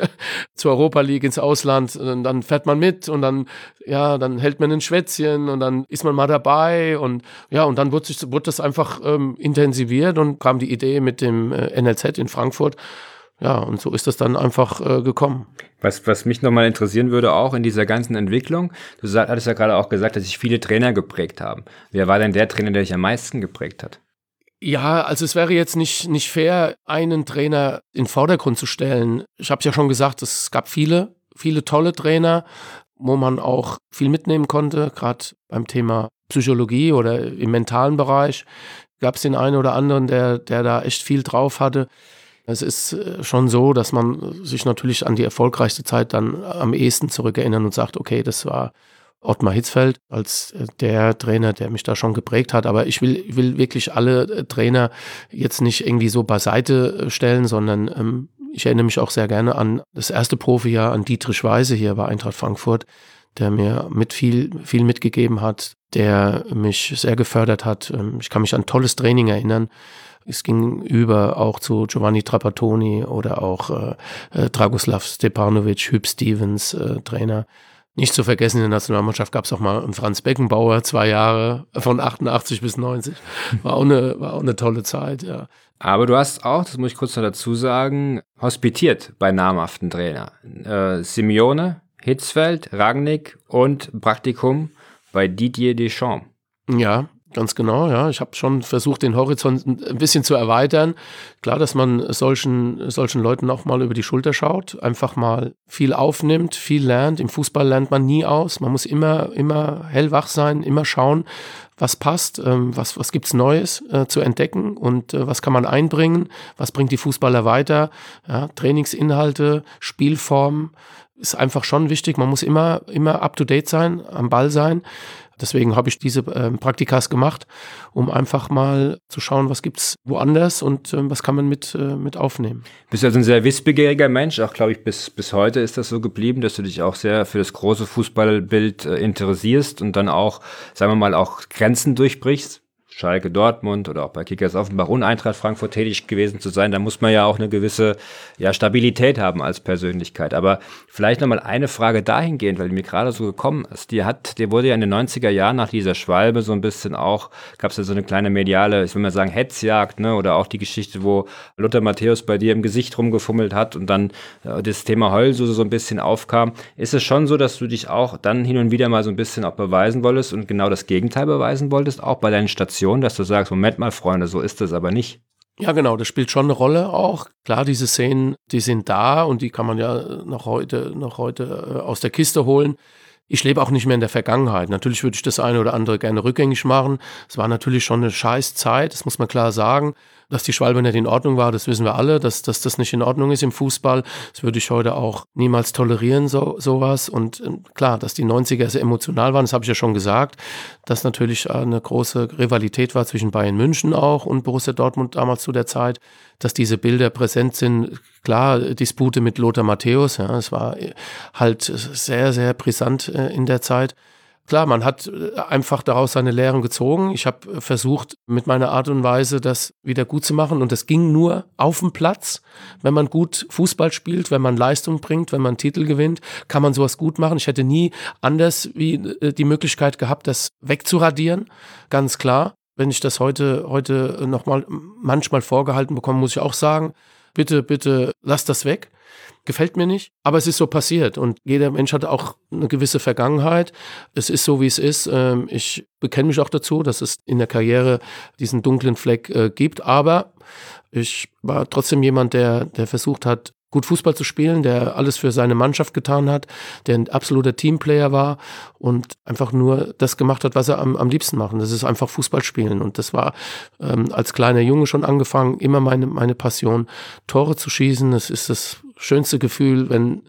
zur Europa League ins Ausland. Und dann fährt man mit und dann hält man ein Schwätzchen und dann ist man mal dabei und dann wurde das einfach intensiviert und kam die Idee mit dem NLZ in Frankfurt. Ja, und so ist das dann einfach gekommen. Was mich nochmal interessieren würde, auch in dieser ganzen Entwicklung, du hattest ja gerade auch gesagt, dass sich viele Trainer geprägt haben. Wer war denn der Trainer, der dich am meisten geprägt hat? Ja, also es wäre jetzt nicht fair, einen Trainer in den Vordergrund zu stellen. Ich habe es ja schon gesagt, es gab viele tolle Trainer, wo man auch viel mitnehmen konnte, gerade beim Thema Psychologie oder im mentalen Bereich gab es den einen oder anderen, der da echt viel drauf hatte. Es ist schon so, dass man sich natürlich an die erfolgreichste Zeit dann am ehesten zurückerinnern und sagt, okay, das war Ottmar Hitzfeld als der Trainer, der mich da schon geprägt hat. Aber ich will wirklich alle Trainer jetzt nicht irgendwie so beiseite stellen, sondern ich erinnere mich auch sehr gerne an das erste Profijahr, an Dietrich Weise hier bei Eintracht Frankfurt, der mir viel mitgegeben hat, der mich sehr gefördert hat. Ich kann mich an tolles Training erinnern. Es ging über auch zu Giovanni Trapattoni oder auch Dragoslav Stepanovic, Hüb Stevens, Trainer. Nicht zu vergessen, in der Nationalmannschaft gab es auch mal einen Franz Beckenbauer, 2 Jahre, von 88 bis 90. War auch eine tolle Zeit, ja. Aber du hast auch, das muss ich kurz noch dazu sagen, hospitiert bei namhaften Trainern. Simeone, Hitzfeld, Rangnick und Praktikum bei Didier Deschamps. Ja, Ganz genau, ja. Ich habe schon versucht, den Horizont ein bisschen zu erweitern. Klar, dass man solchen Leuten auch mal über die Schulter schaut, einfach mal viel aufnimmt, viel lernt. Im Fußball lernt man nie aus. Man muss immer hellwach sein, immer schauen, was passt, was gibt's Neues zu entdecken und was kann man einbringen, was bringt die Fußballer weiter. Ja, Trainingsinhalte, Spielformen ist einfach schon wichtig. Man muss immer up to date sein, am Ball sein. Deswegen habe ich diese Praktikas gemacht, um einfach mal zu schauen, was gibt's woanders und was kann man mit aufnehmen. Bist also ein sehr wissbegieriger Mensch, auch glaube ich bis heute ist das so geblieben, dass du dich auch sehr für das große Fußballbild interessierst und dann auch, sagen wir mal, auch Grenzen durchbrichst. Schalke, Dortmund oder auch bei Kickers Offenbach und Eintracht Frankfurt tätig gewesen zu sein, da muss man ja auch eine gewisse Stabilität haben als Persönlichkeit. Aber vielleicht nochmal eine Frage dahingehend, weil die mir gerade so gekommen ist. Dir wurde ja in den 90er Jahren nach dieser Schwalbe so ein bisschen auch, gab es ja so eine kleine mediale, ich will mal sagen, Hetzjagd, ne? Oder auch die Geschichte, wo Lothar Matthäus bei dir im Gesicht rumgefummelt hat und dann das Thema Heulsuse so ein bisschen aufkam. Ist es schon so, dass du dich auch dann hin und wieder mal so ein bisschen auch beweisen wolltest und genau das Gegenteil beweisen wolltest, auch bei deinen Stationen, dass du sagst, Moment mal, Freunde, so ist das aber nicht? Ja, genau, das spielt schon eine Rolle auch. Klar, diese Szenen, die sind da und die kann man ja noch heute aus der Kiste holen. Ich lebe auch nicht mehr in der Vergangenheit. Natürlich würde ich das eine oder andere gerne rückgängig machen. Es war natürlich schon eine scheiß Zeit, das muss man klar sagen. Dass die Schwalbe nicht in Ordnung war, das wissen wir alle, dass das nicht in Ordnung ist im Fußball. Das würde ich heute auch niemals tolerieren, sowas. Und klar, dass die 90er sehr emotional waren, das habe ich ja schon gesagt. Dass natürlich eine große Rivalität war zwischen Bayern München auch und Borussia Dortmund damals zu der Zeit. Dass diese Bilder präsent sind, klar, Dispute mit Lothar Matthäus, ja, es war halt sehr, sehr brisant in der Zeit. Klar, man hat einfach daraus seine Lehren gezogen. Ich habe versucht, mit meiner Art und Weise das wieder gut zu machen. Und das ging nur auf dem Platz. Wenn man gut Fußball spielt, wenn man Leistung bringt, wenn man Titel gewinnt, kann man sowas gut machen. Ich hätte nie anders wie die Möglichkeit gehabt, das wegzuradieren. Ganz klar. Wenn ich das heute noch mal manchmal vorgehalten bekomme, muss ich auch sagen, bitte lass das weg. Gefällt mir nicht, aber es ist so passiert und jeder Mensch hat auch eine gewisse Vergangenheit. Es ist so, wie es ist. Ich bekenne mich auch dazu, dass es in der Karriere diesen dunklen Fleck gibt, aber ich war trotzdem jemand, der versucht hat, gut Fußball zu spielen, der alles für seine Mannschaft getan hat, der ein absoluter Teamplayer war und einfach nur das gemacht hat, was er am liebsten macht. Das ist einfach Fußball spielen. Und das war als kleiner Junge schon angefangen, immer meine Passion, Tore zu schießen. Das ist das schönste Gefühl,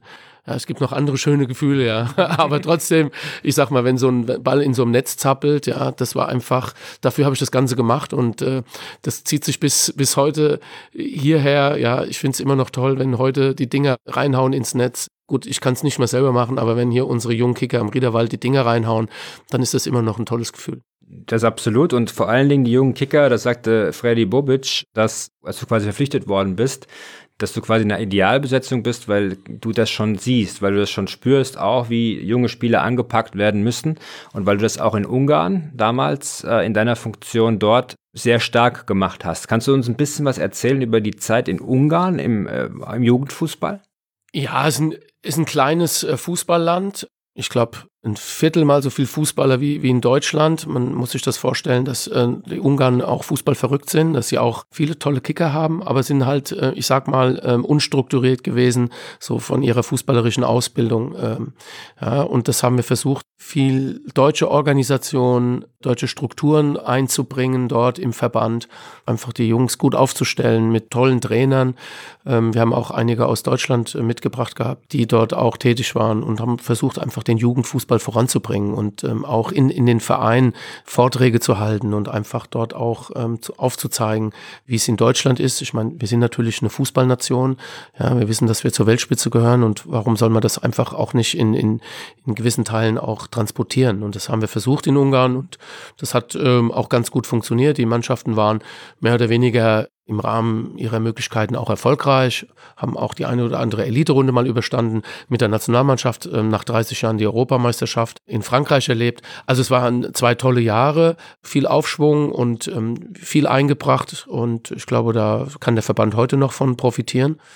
es gibt noch andere schöne Gefühle, ja. Aber trotzdem, ich sag mal, wenn so ein Ball in so einem Netz zappelt, ja, das war einfach, dafür habe ich das Ganze gemacht und das zieht sich bis heute hierher. Ja, ich finde es immer noch toll, wenn heute die Dinger reinhauen ins Netz. Gut, ich kann es nicht mehr selber machen, aber wenn hier unsere jungen Kicker am Riederwald die Dinger reinhauen, dann ist das immer noch ein tolles Gefühl. Das absolut und vor allen Dingen die jungen Kicker, das sagte Freddy Bobic, dass, als du quasi verpflichtet worden bist, dass du quasi in einer Idealbesetzung bist, weil du das schon siehst, weil du das schon spürst, auch wie junge Spieler angepackt werden müssen und weil du das auch in Ungarn damals in deiner Funktion dort sehr stark gemacht hast. Kannst du uns ein bisschen was erzählen über die Zeit in Ungarn im Jugendfußball? Ja, es ist ein kleines Fußballland. Ich glaube, ein Viertel mal so viel Fußballer wie in Deutschland. Man muss sich das vorstellen, dass die Ungarn auch Fußball verrückt sind, dass sie auch viele tolle Kicker haben, aber sind halt, ich sag mal, unstrukturiert gewesen, so von ihrer fußballerischen Ausbildung. Ja, und das haben wir versucht, viel deutsche Organisationen, deutsche Strukturen einzubringen dort im Verband, einfach die Jungs gut aufzustellen mit tollen Trainern. Wir haben auch einige aus Deutschland mitgebracht gehabt, die dort auch tätig waren und haben versucht, einfach den Jugendfußball voranzubringen und auch in den Vereinen Vorträge zu halten und einfach dort auch aufzuzeigen, wie es in Deutschland ist. Ich meine, wir sind natürlich eine Fußballnation. Ja, wir wissen, dass wir zur Weltspitze gehören und warum soll man das einfach auch nicht in gewissen Teilen auch transportieren? Und das haben wir versucht in Ungarn und das hat auch ganz gut funktioniert. Die Mannschaften waren mehr oder weniger im Rahmen ihrer Möglichkeiten auch erfolgreich, haben auch die eine oder andere Elite-Runde mal überstanden, mit der Nationalmannschaft nach 30 Jahren die Europameisterschaft in Frankreich erlebt. Also es waren 2 tolle Jahre, viel Aufschwung und viel eingebracht und ich glaube, da kann der Verband heute noch von profitieren.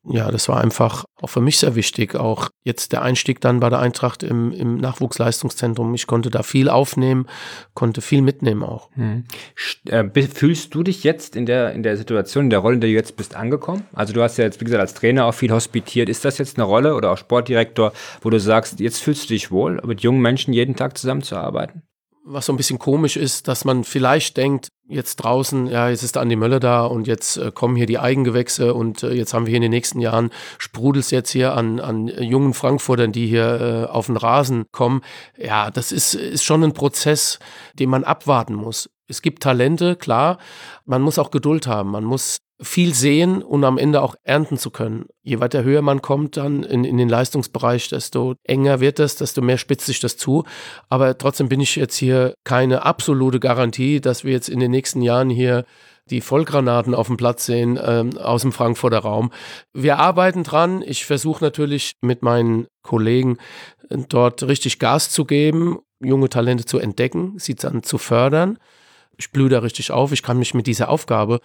Ja, das war einfach auch für mich sehr wichtig. Auch jetzt der Einstieg dann bei der Eintracht im Nachwuchsleistungszentrum. Ich konnte da viel aufnehmen, konnte viel mitnehmen auch. Fühlst du dich jetzt in der Situation, in der Rolle, in der du jetzt bist, angekommen? Also du hast ja jetzt, wie gesagt, als Trainer auch viel hospitiert. Ist das jetzt eine Rolle oder auch Sportdirektor, wo du sagst, jetzt fühlst du dich wohl, mit jungen Menschen jeden Tag zusammenzuarbeiten? Was so ein bisschen komisch ist, dass man vielleicht denkt, jetzt draußen, ja, jetzt ist der Andi Möller da und jetzt kommen hier die Eigengewächse und jetzt haben wir hier in den nächsten Jahren, sprudelt es jetzt hier an jungen Frankfurtern, die hier auf den Rasen kommen. Ja, das ist schon ein Prozess, den man abwarten muss. Es gibt Talente, klar, man muss auch Geduld haben, man muss viel sehen und am Ende auch ernten zu können. Je weiter höher man kommt dann in den Leistungsbereich, desto enger wird das, desto mehr spitzt sich das zu. Aber trotzdem bin ich jetzt hier keine absolute Garantie, dass wir jetzt in den nächsten Jahren hier die Vollgranaten auf dem Platz sehen aus dem Frankfurter Raum. Wir arbeiten dran. Ich versuche natürlich mit meinen Kollegen dort richtig Gas zu geben, junge Talente zu entdecken, sie dann zu fördern. Ich blühe da richtig auf. Ich kann mich mit dieser Aufgabe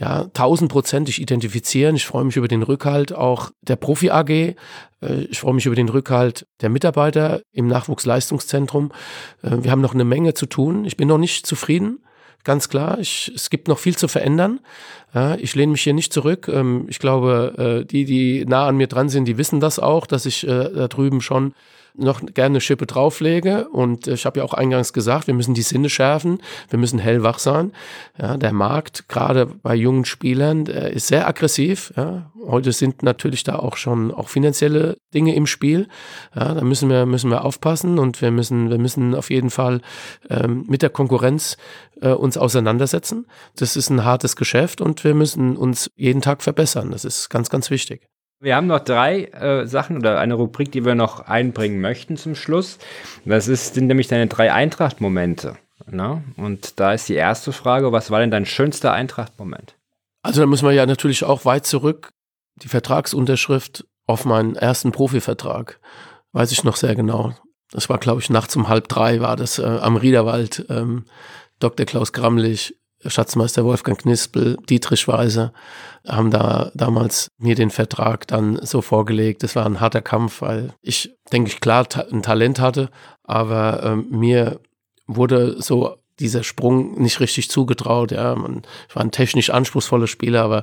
1000%ig identifizieren. Ich freue mich über den Rückhalt auch der Profi-AG. Ich freue mich über den Rückhalt der Mitarbeiter im Nachwuchsleistungszentrum. Wir haben noch eine Menge zu tun. Ich bin noch nicht zufrieden. Ganz klar, es gibt noch viel zu verändern. Ich lehne mich hier nicht zurück. Ich glaube, die nah an mir dran sind, die wissen das auch, dass ich da drüben schon noch gerne eine Schippe drauflege. Und ich habe ja auch eingangs gesagt, wir müssen die Sinne schärfen, wir müssen hellwach sein. Ja, der Markt, gerade bei jungen Spielern, der ist sehr aggressiv. Ja. Heute sind natürlich da auch schon auch finanzielle Dinge im Spiel. Ja, da müssen wir aufpassen und wir müssen auf jeden Fall mit der Konkurrenz uns auseinandersetzen. Das ist ein hartes Geschäft und wir müssen uns jeden Tag verbessern. Das ist ganz, ganz wichtig. Wir haben noch 3 Sachen oder eine Rubrik, die wir noch einbringen möchten zum Schluss. Sind nämlich deine 3 Eintracht-Momente. Ne? Und da ist die erste Frage, was war denn dein schönster Eintracht-Moment? Also da müssen wir ja natürlich auch weit zurück. Die Vertragsunterschrift auf meinen ersten Profivertrag, weiß ich noch sehr genau. Das war, glaube ich, nachts um 2:30 war das am Riederwald. Dr. Klaus Gramlich, Schatzmeister Wolfgang Knispel, Dietrich Weiser haben da damals mir den Vertrag dann so vorgelegt. Das war ein harter Kampf, weil ich, denke ich, klar ein Talent hatte, aber mir wurde so dieser Sprung nicht richtig zugetraut. Ja, ich war ein technisch anspruchsvoller Spieler, aber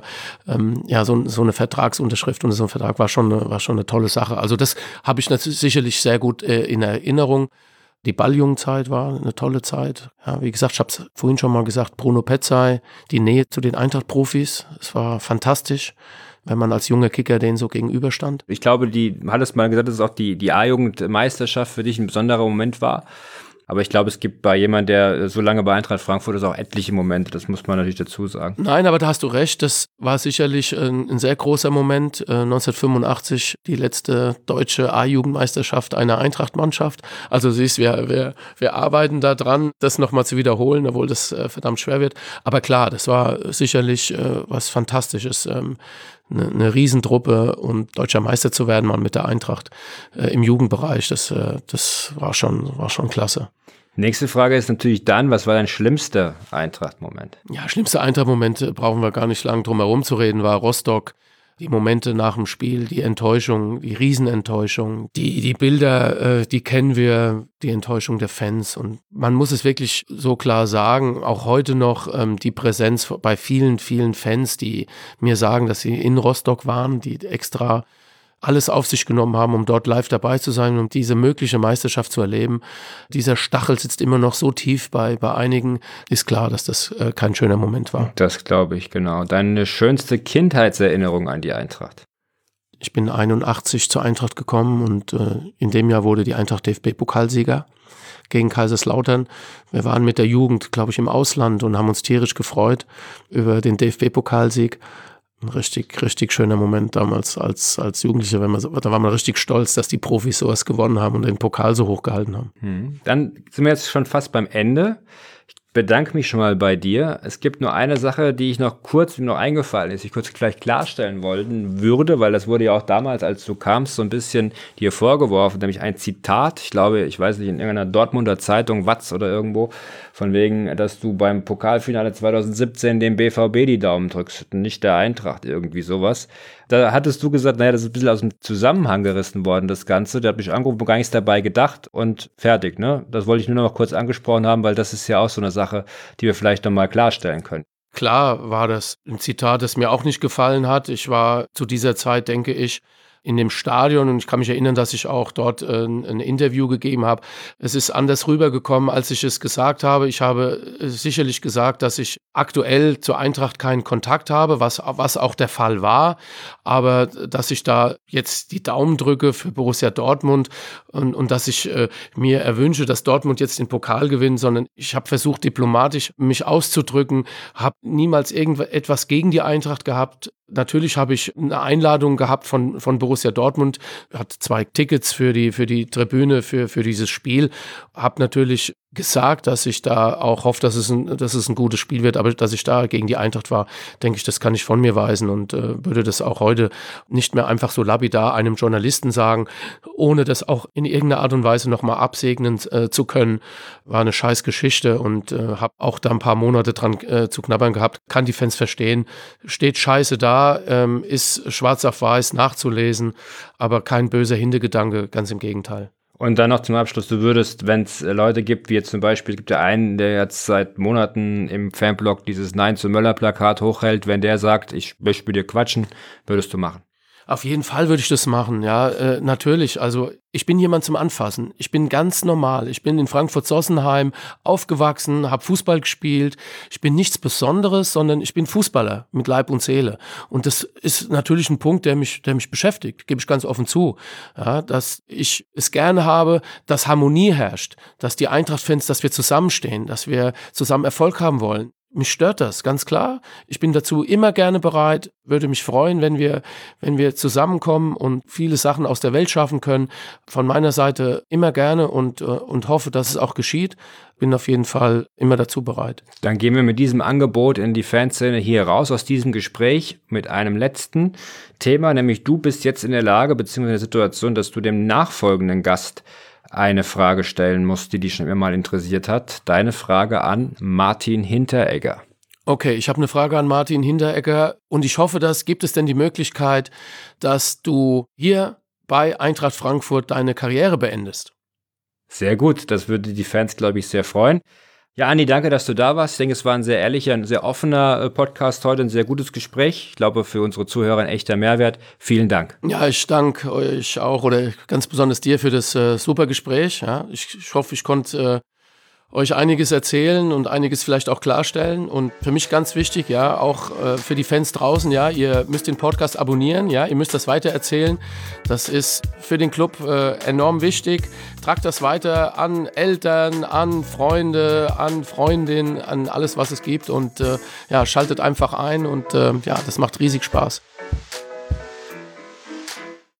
so eine Vertragsunterschrift und so ein Vertrag war schon eine tolle Sache. Also das habe ich natürlich sicherlich sehr gut in Erinnerung. Die Balljungenzeit war eine tolle Zeit. Ja, wie gesagt, ich habe es vorhin schon mal gesagt, Bruno Petzai, die Nähe zu den Eintracht-Profis, es war fantastisch, wenn man als junger Kicker denen so gegenüberstand. Ich glaube, hattest mal gesagt, dass es auch die A-Jugendmeisterschaft für dich ein besonderer Moment war. Aber ich glaube, es gibt bei jemandem, der so lange bei Eintracht Frankfurt ist, auch etliche Momente. Das muss man natürlich dazu sagen. Nein, aber da hast du recht. Das war sicherlich ein sehr großer Moment. 1985 die letzte deutsche A-Jugendmeisterschaft einer Eintracht-Mannschaft. Also siehst, wir arbeiten da dran, das nochmal zu wiederholen, obwohl das verdammt schwer wird. Aber klar, das war sicherlich was Fantastisches. Eine Riesentruppe und deutscher Meister zu werden, mal mit der Eintracht im Jugendbereich, das war schon klasse. Nächste Frage ist natürlich dann, was war dein schlimmster Eintracht-Moment? Ja, schlimmster Eintracht-Moment, brauchen wir gar nicht lang drum herum zu reden, war Rostock. Die Momente nach dem Spiel, die Enttäuschung, die Riesenenttäuschung, die Bilder, die kennen wir, die Enttäuschung der Fans. Und man muss es wirklich so klar sagen, auch heute noch die Präsenz bei vielen, vielen Fans, die mir sagen, dass sie in Rostock waren, die extra alles auf sich genommen haben, um dort live dabei zu sein, um diese mögliche Meisterschaft zu erleben. Dieser Stachel sitzt immer noch so tief bei einigen. Ist klar, dass das kein schöner Moment war. Das glaube ich, genau. Deine schönste Kindheitserinnerung an die Eintracht? Ich bin 81 zur Eintracht gekommen und in dem Jahr wurde die Eintracht DFB-Pokalsieger gegen Kaiserslautern. Wir waren mit der Jugend, glaube ich, im Ausland und haben uns tierisch gefreut über den DFB-Pokalsieg. Ein richtig schöner Moment damals als Jugendlicher, da war man richtig stolz, dass die Profis sowas gewonnen haben und den Pokal so hochgehalten haben. Dann sind wir jetzt schon fast beim Ende. bedanke mich schon mal bei dir. Es gibt nur eine Sache, die ich noch eingefallen ist, ich kurz gleich klarstellen wollen würde, weil das wurde ja auch damals, als du kamst, so ein bisschen dir vorgeworfen, nämlich ein Zitat, ich glaube, ich weiß nicht, in irgendeiner Dortmunder Zeitung, Watz oder irgendwo, von wegen, dass du beim Pokalfinale 2017 dem BVB die Daumen drückst, nicht der Eintracht, irgendwie sowas. Da hattest du gesagt, naja, das ist ein bisschen aus dem Zusammenhang gerissen worden, das Ganze. Der hat mich angerufen, gar nichts dabei gedacht und fertig, ne? Das wollte ich nur noch kurz angesprochen haben, weil das ist ja auch so eine Sache, die wir vielleicht nochmal klarstellen können. Klar war das ein Zitat, das mir auch nicht gefallen hat. Ich war zu dieser Zeit, denke ich, in dem Stadion und ich kann mich erinnern, dass ich auch dort ein Interview gegeben habe. Es ist anders rübergekommen, als ich es gesagt habe. Ich habe sicherlich gesagt, dass ich aktuell zur Eintracht keinen Kontakt habe, was auch der Fall war, aber dass ich da jetzt die Daumen drücke für Borussia Dortmund und dass ich mir erwünsche, dass Dortmund jetzt den Pokal gewinnt, sondern ich habe versucht, diplomatisch mich auszudrücken, habe niemals irgendetwas gegen die Eintracht gehabt. Natürlich habe ich eine Einladung gehabt von Borussia Dortmund, hat 2 Tickets für die Tribüne für dieses Spiel, habe natürlich gesagt, dass ich da auch hoffe, dass es ein gutes Spiel wird, aber dass ich da gegen die Eintracht war, denke ich, das kann ich von mir weisen und würde das auch heute nicht mehr einfach so lapidar einem Journalisten sagen, ohne das auch in irgendeiner Art und Weise nochmal absegnen zu können. War eine scheiß Geschichte und habe auch da ein paar Monate dran zu knabbern gehabt, kann die Fans verstehen, steht scheiße da, ist schwarz auf weiß nachzulesen, aber kein böser Hintergedanke, ganz im Gegenteil. Und dann noch zum Abschluss, du würdest, wenn es Leute gibt, wie jetzt zum Beispiel, gibt ja einen, der jetzt seit Monaten im Fanblog dieses Nein zu Möller-Plakat hochhält, wenn der sagt, ich möchte mit dir quatschen, würdest du machen? Auf jeden Fall würde ich das machen, ja, natürlich. Also ich bin jemand zum Anfassen. Ich bin ganz normal. Ich bin in Frankfurt-Sossenheim aufgewachsen, habe Fußball gespielt. Ich bin nichts Besonderes, sondern ich bin Fußballer mit Leib und Seele. Und das ist natürlich ein Punkt, der mich beschäftigt, gebe ich ganz offen zu. Ja, dass ich es gerne habe, dass Harmonie herrscht, dass die Eintracht-Fans, dass wir zusammenstehen, dass wir zusammen Erfolg haben wollen. Mich stört das, ganz klar. Ich bin dazu immer gerne bereit, würde mich freuen, wenn wir zusammenkommen und viele Sachen aus der Welt schaffen können. Von meiner Seite immer gerne und hoffe, dass es auch geschieht. Bin auf jeden Fall immer dazu bereit. Dann gehen wir mit diesem Angebot in die Fanszene hier raus aus diesem Gespräch mit einem letzten Thema, nämlich du bist jetzt in der Lage, beziehungsweise in der Situation, dass du dem nachfolgenden Gast eine Frage stellen musst, die dich schon immer mal interessiert hat. Deine Frage an Martin Hinteregger. Okay, ich habe eine Frage an Martin Hinteregger und ich hoffe, gibt es denn die Möglichkeit, dass du hier bei Eintracht Frankfurt deine Karriere beendest? Sehr gut, das würde die Fans, glaube ich, sehr freuen. Ja, Andi, danke, dass du da warst. Ich denke, es war ein sehr ehrlicher, ein sehr offener Podcast heute, ein sehr gutes Gespräch. Ich glaube, für unsere Zuhörer ein echter Mehrwert. Vielen Dank. Ja, ich danke euch auch oder ganz besonders dir für das super Gespräch. Ja, ich hoffe, ich konnte euch einiges erzählen und einiges vielleicht auch klarstellen. Und für mich ganz wichtig, ja, auch für die Fans draußen, ja, ihr müsst den Podcast abonnieren, ja, ihr müsst das weitererzählen. Das ist für den Club enorm wichtig. Tragt das weiter an Eltern, an Freunde, an Freundinnen, an alles, was es gibt. Und ja, schaltet einfach ein und ja, das macht riesig Spaß.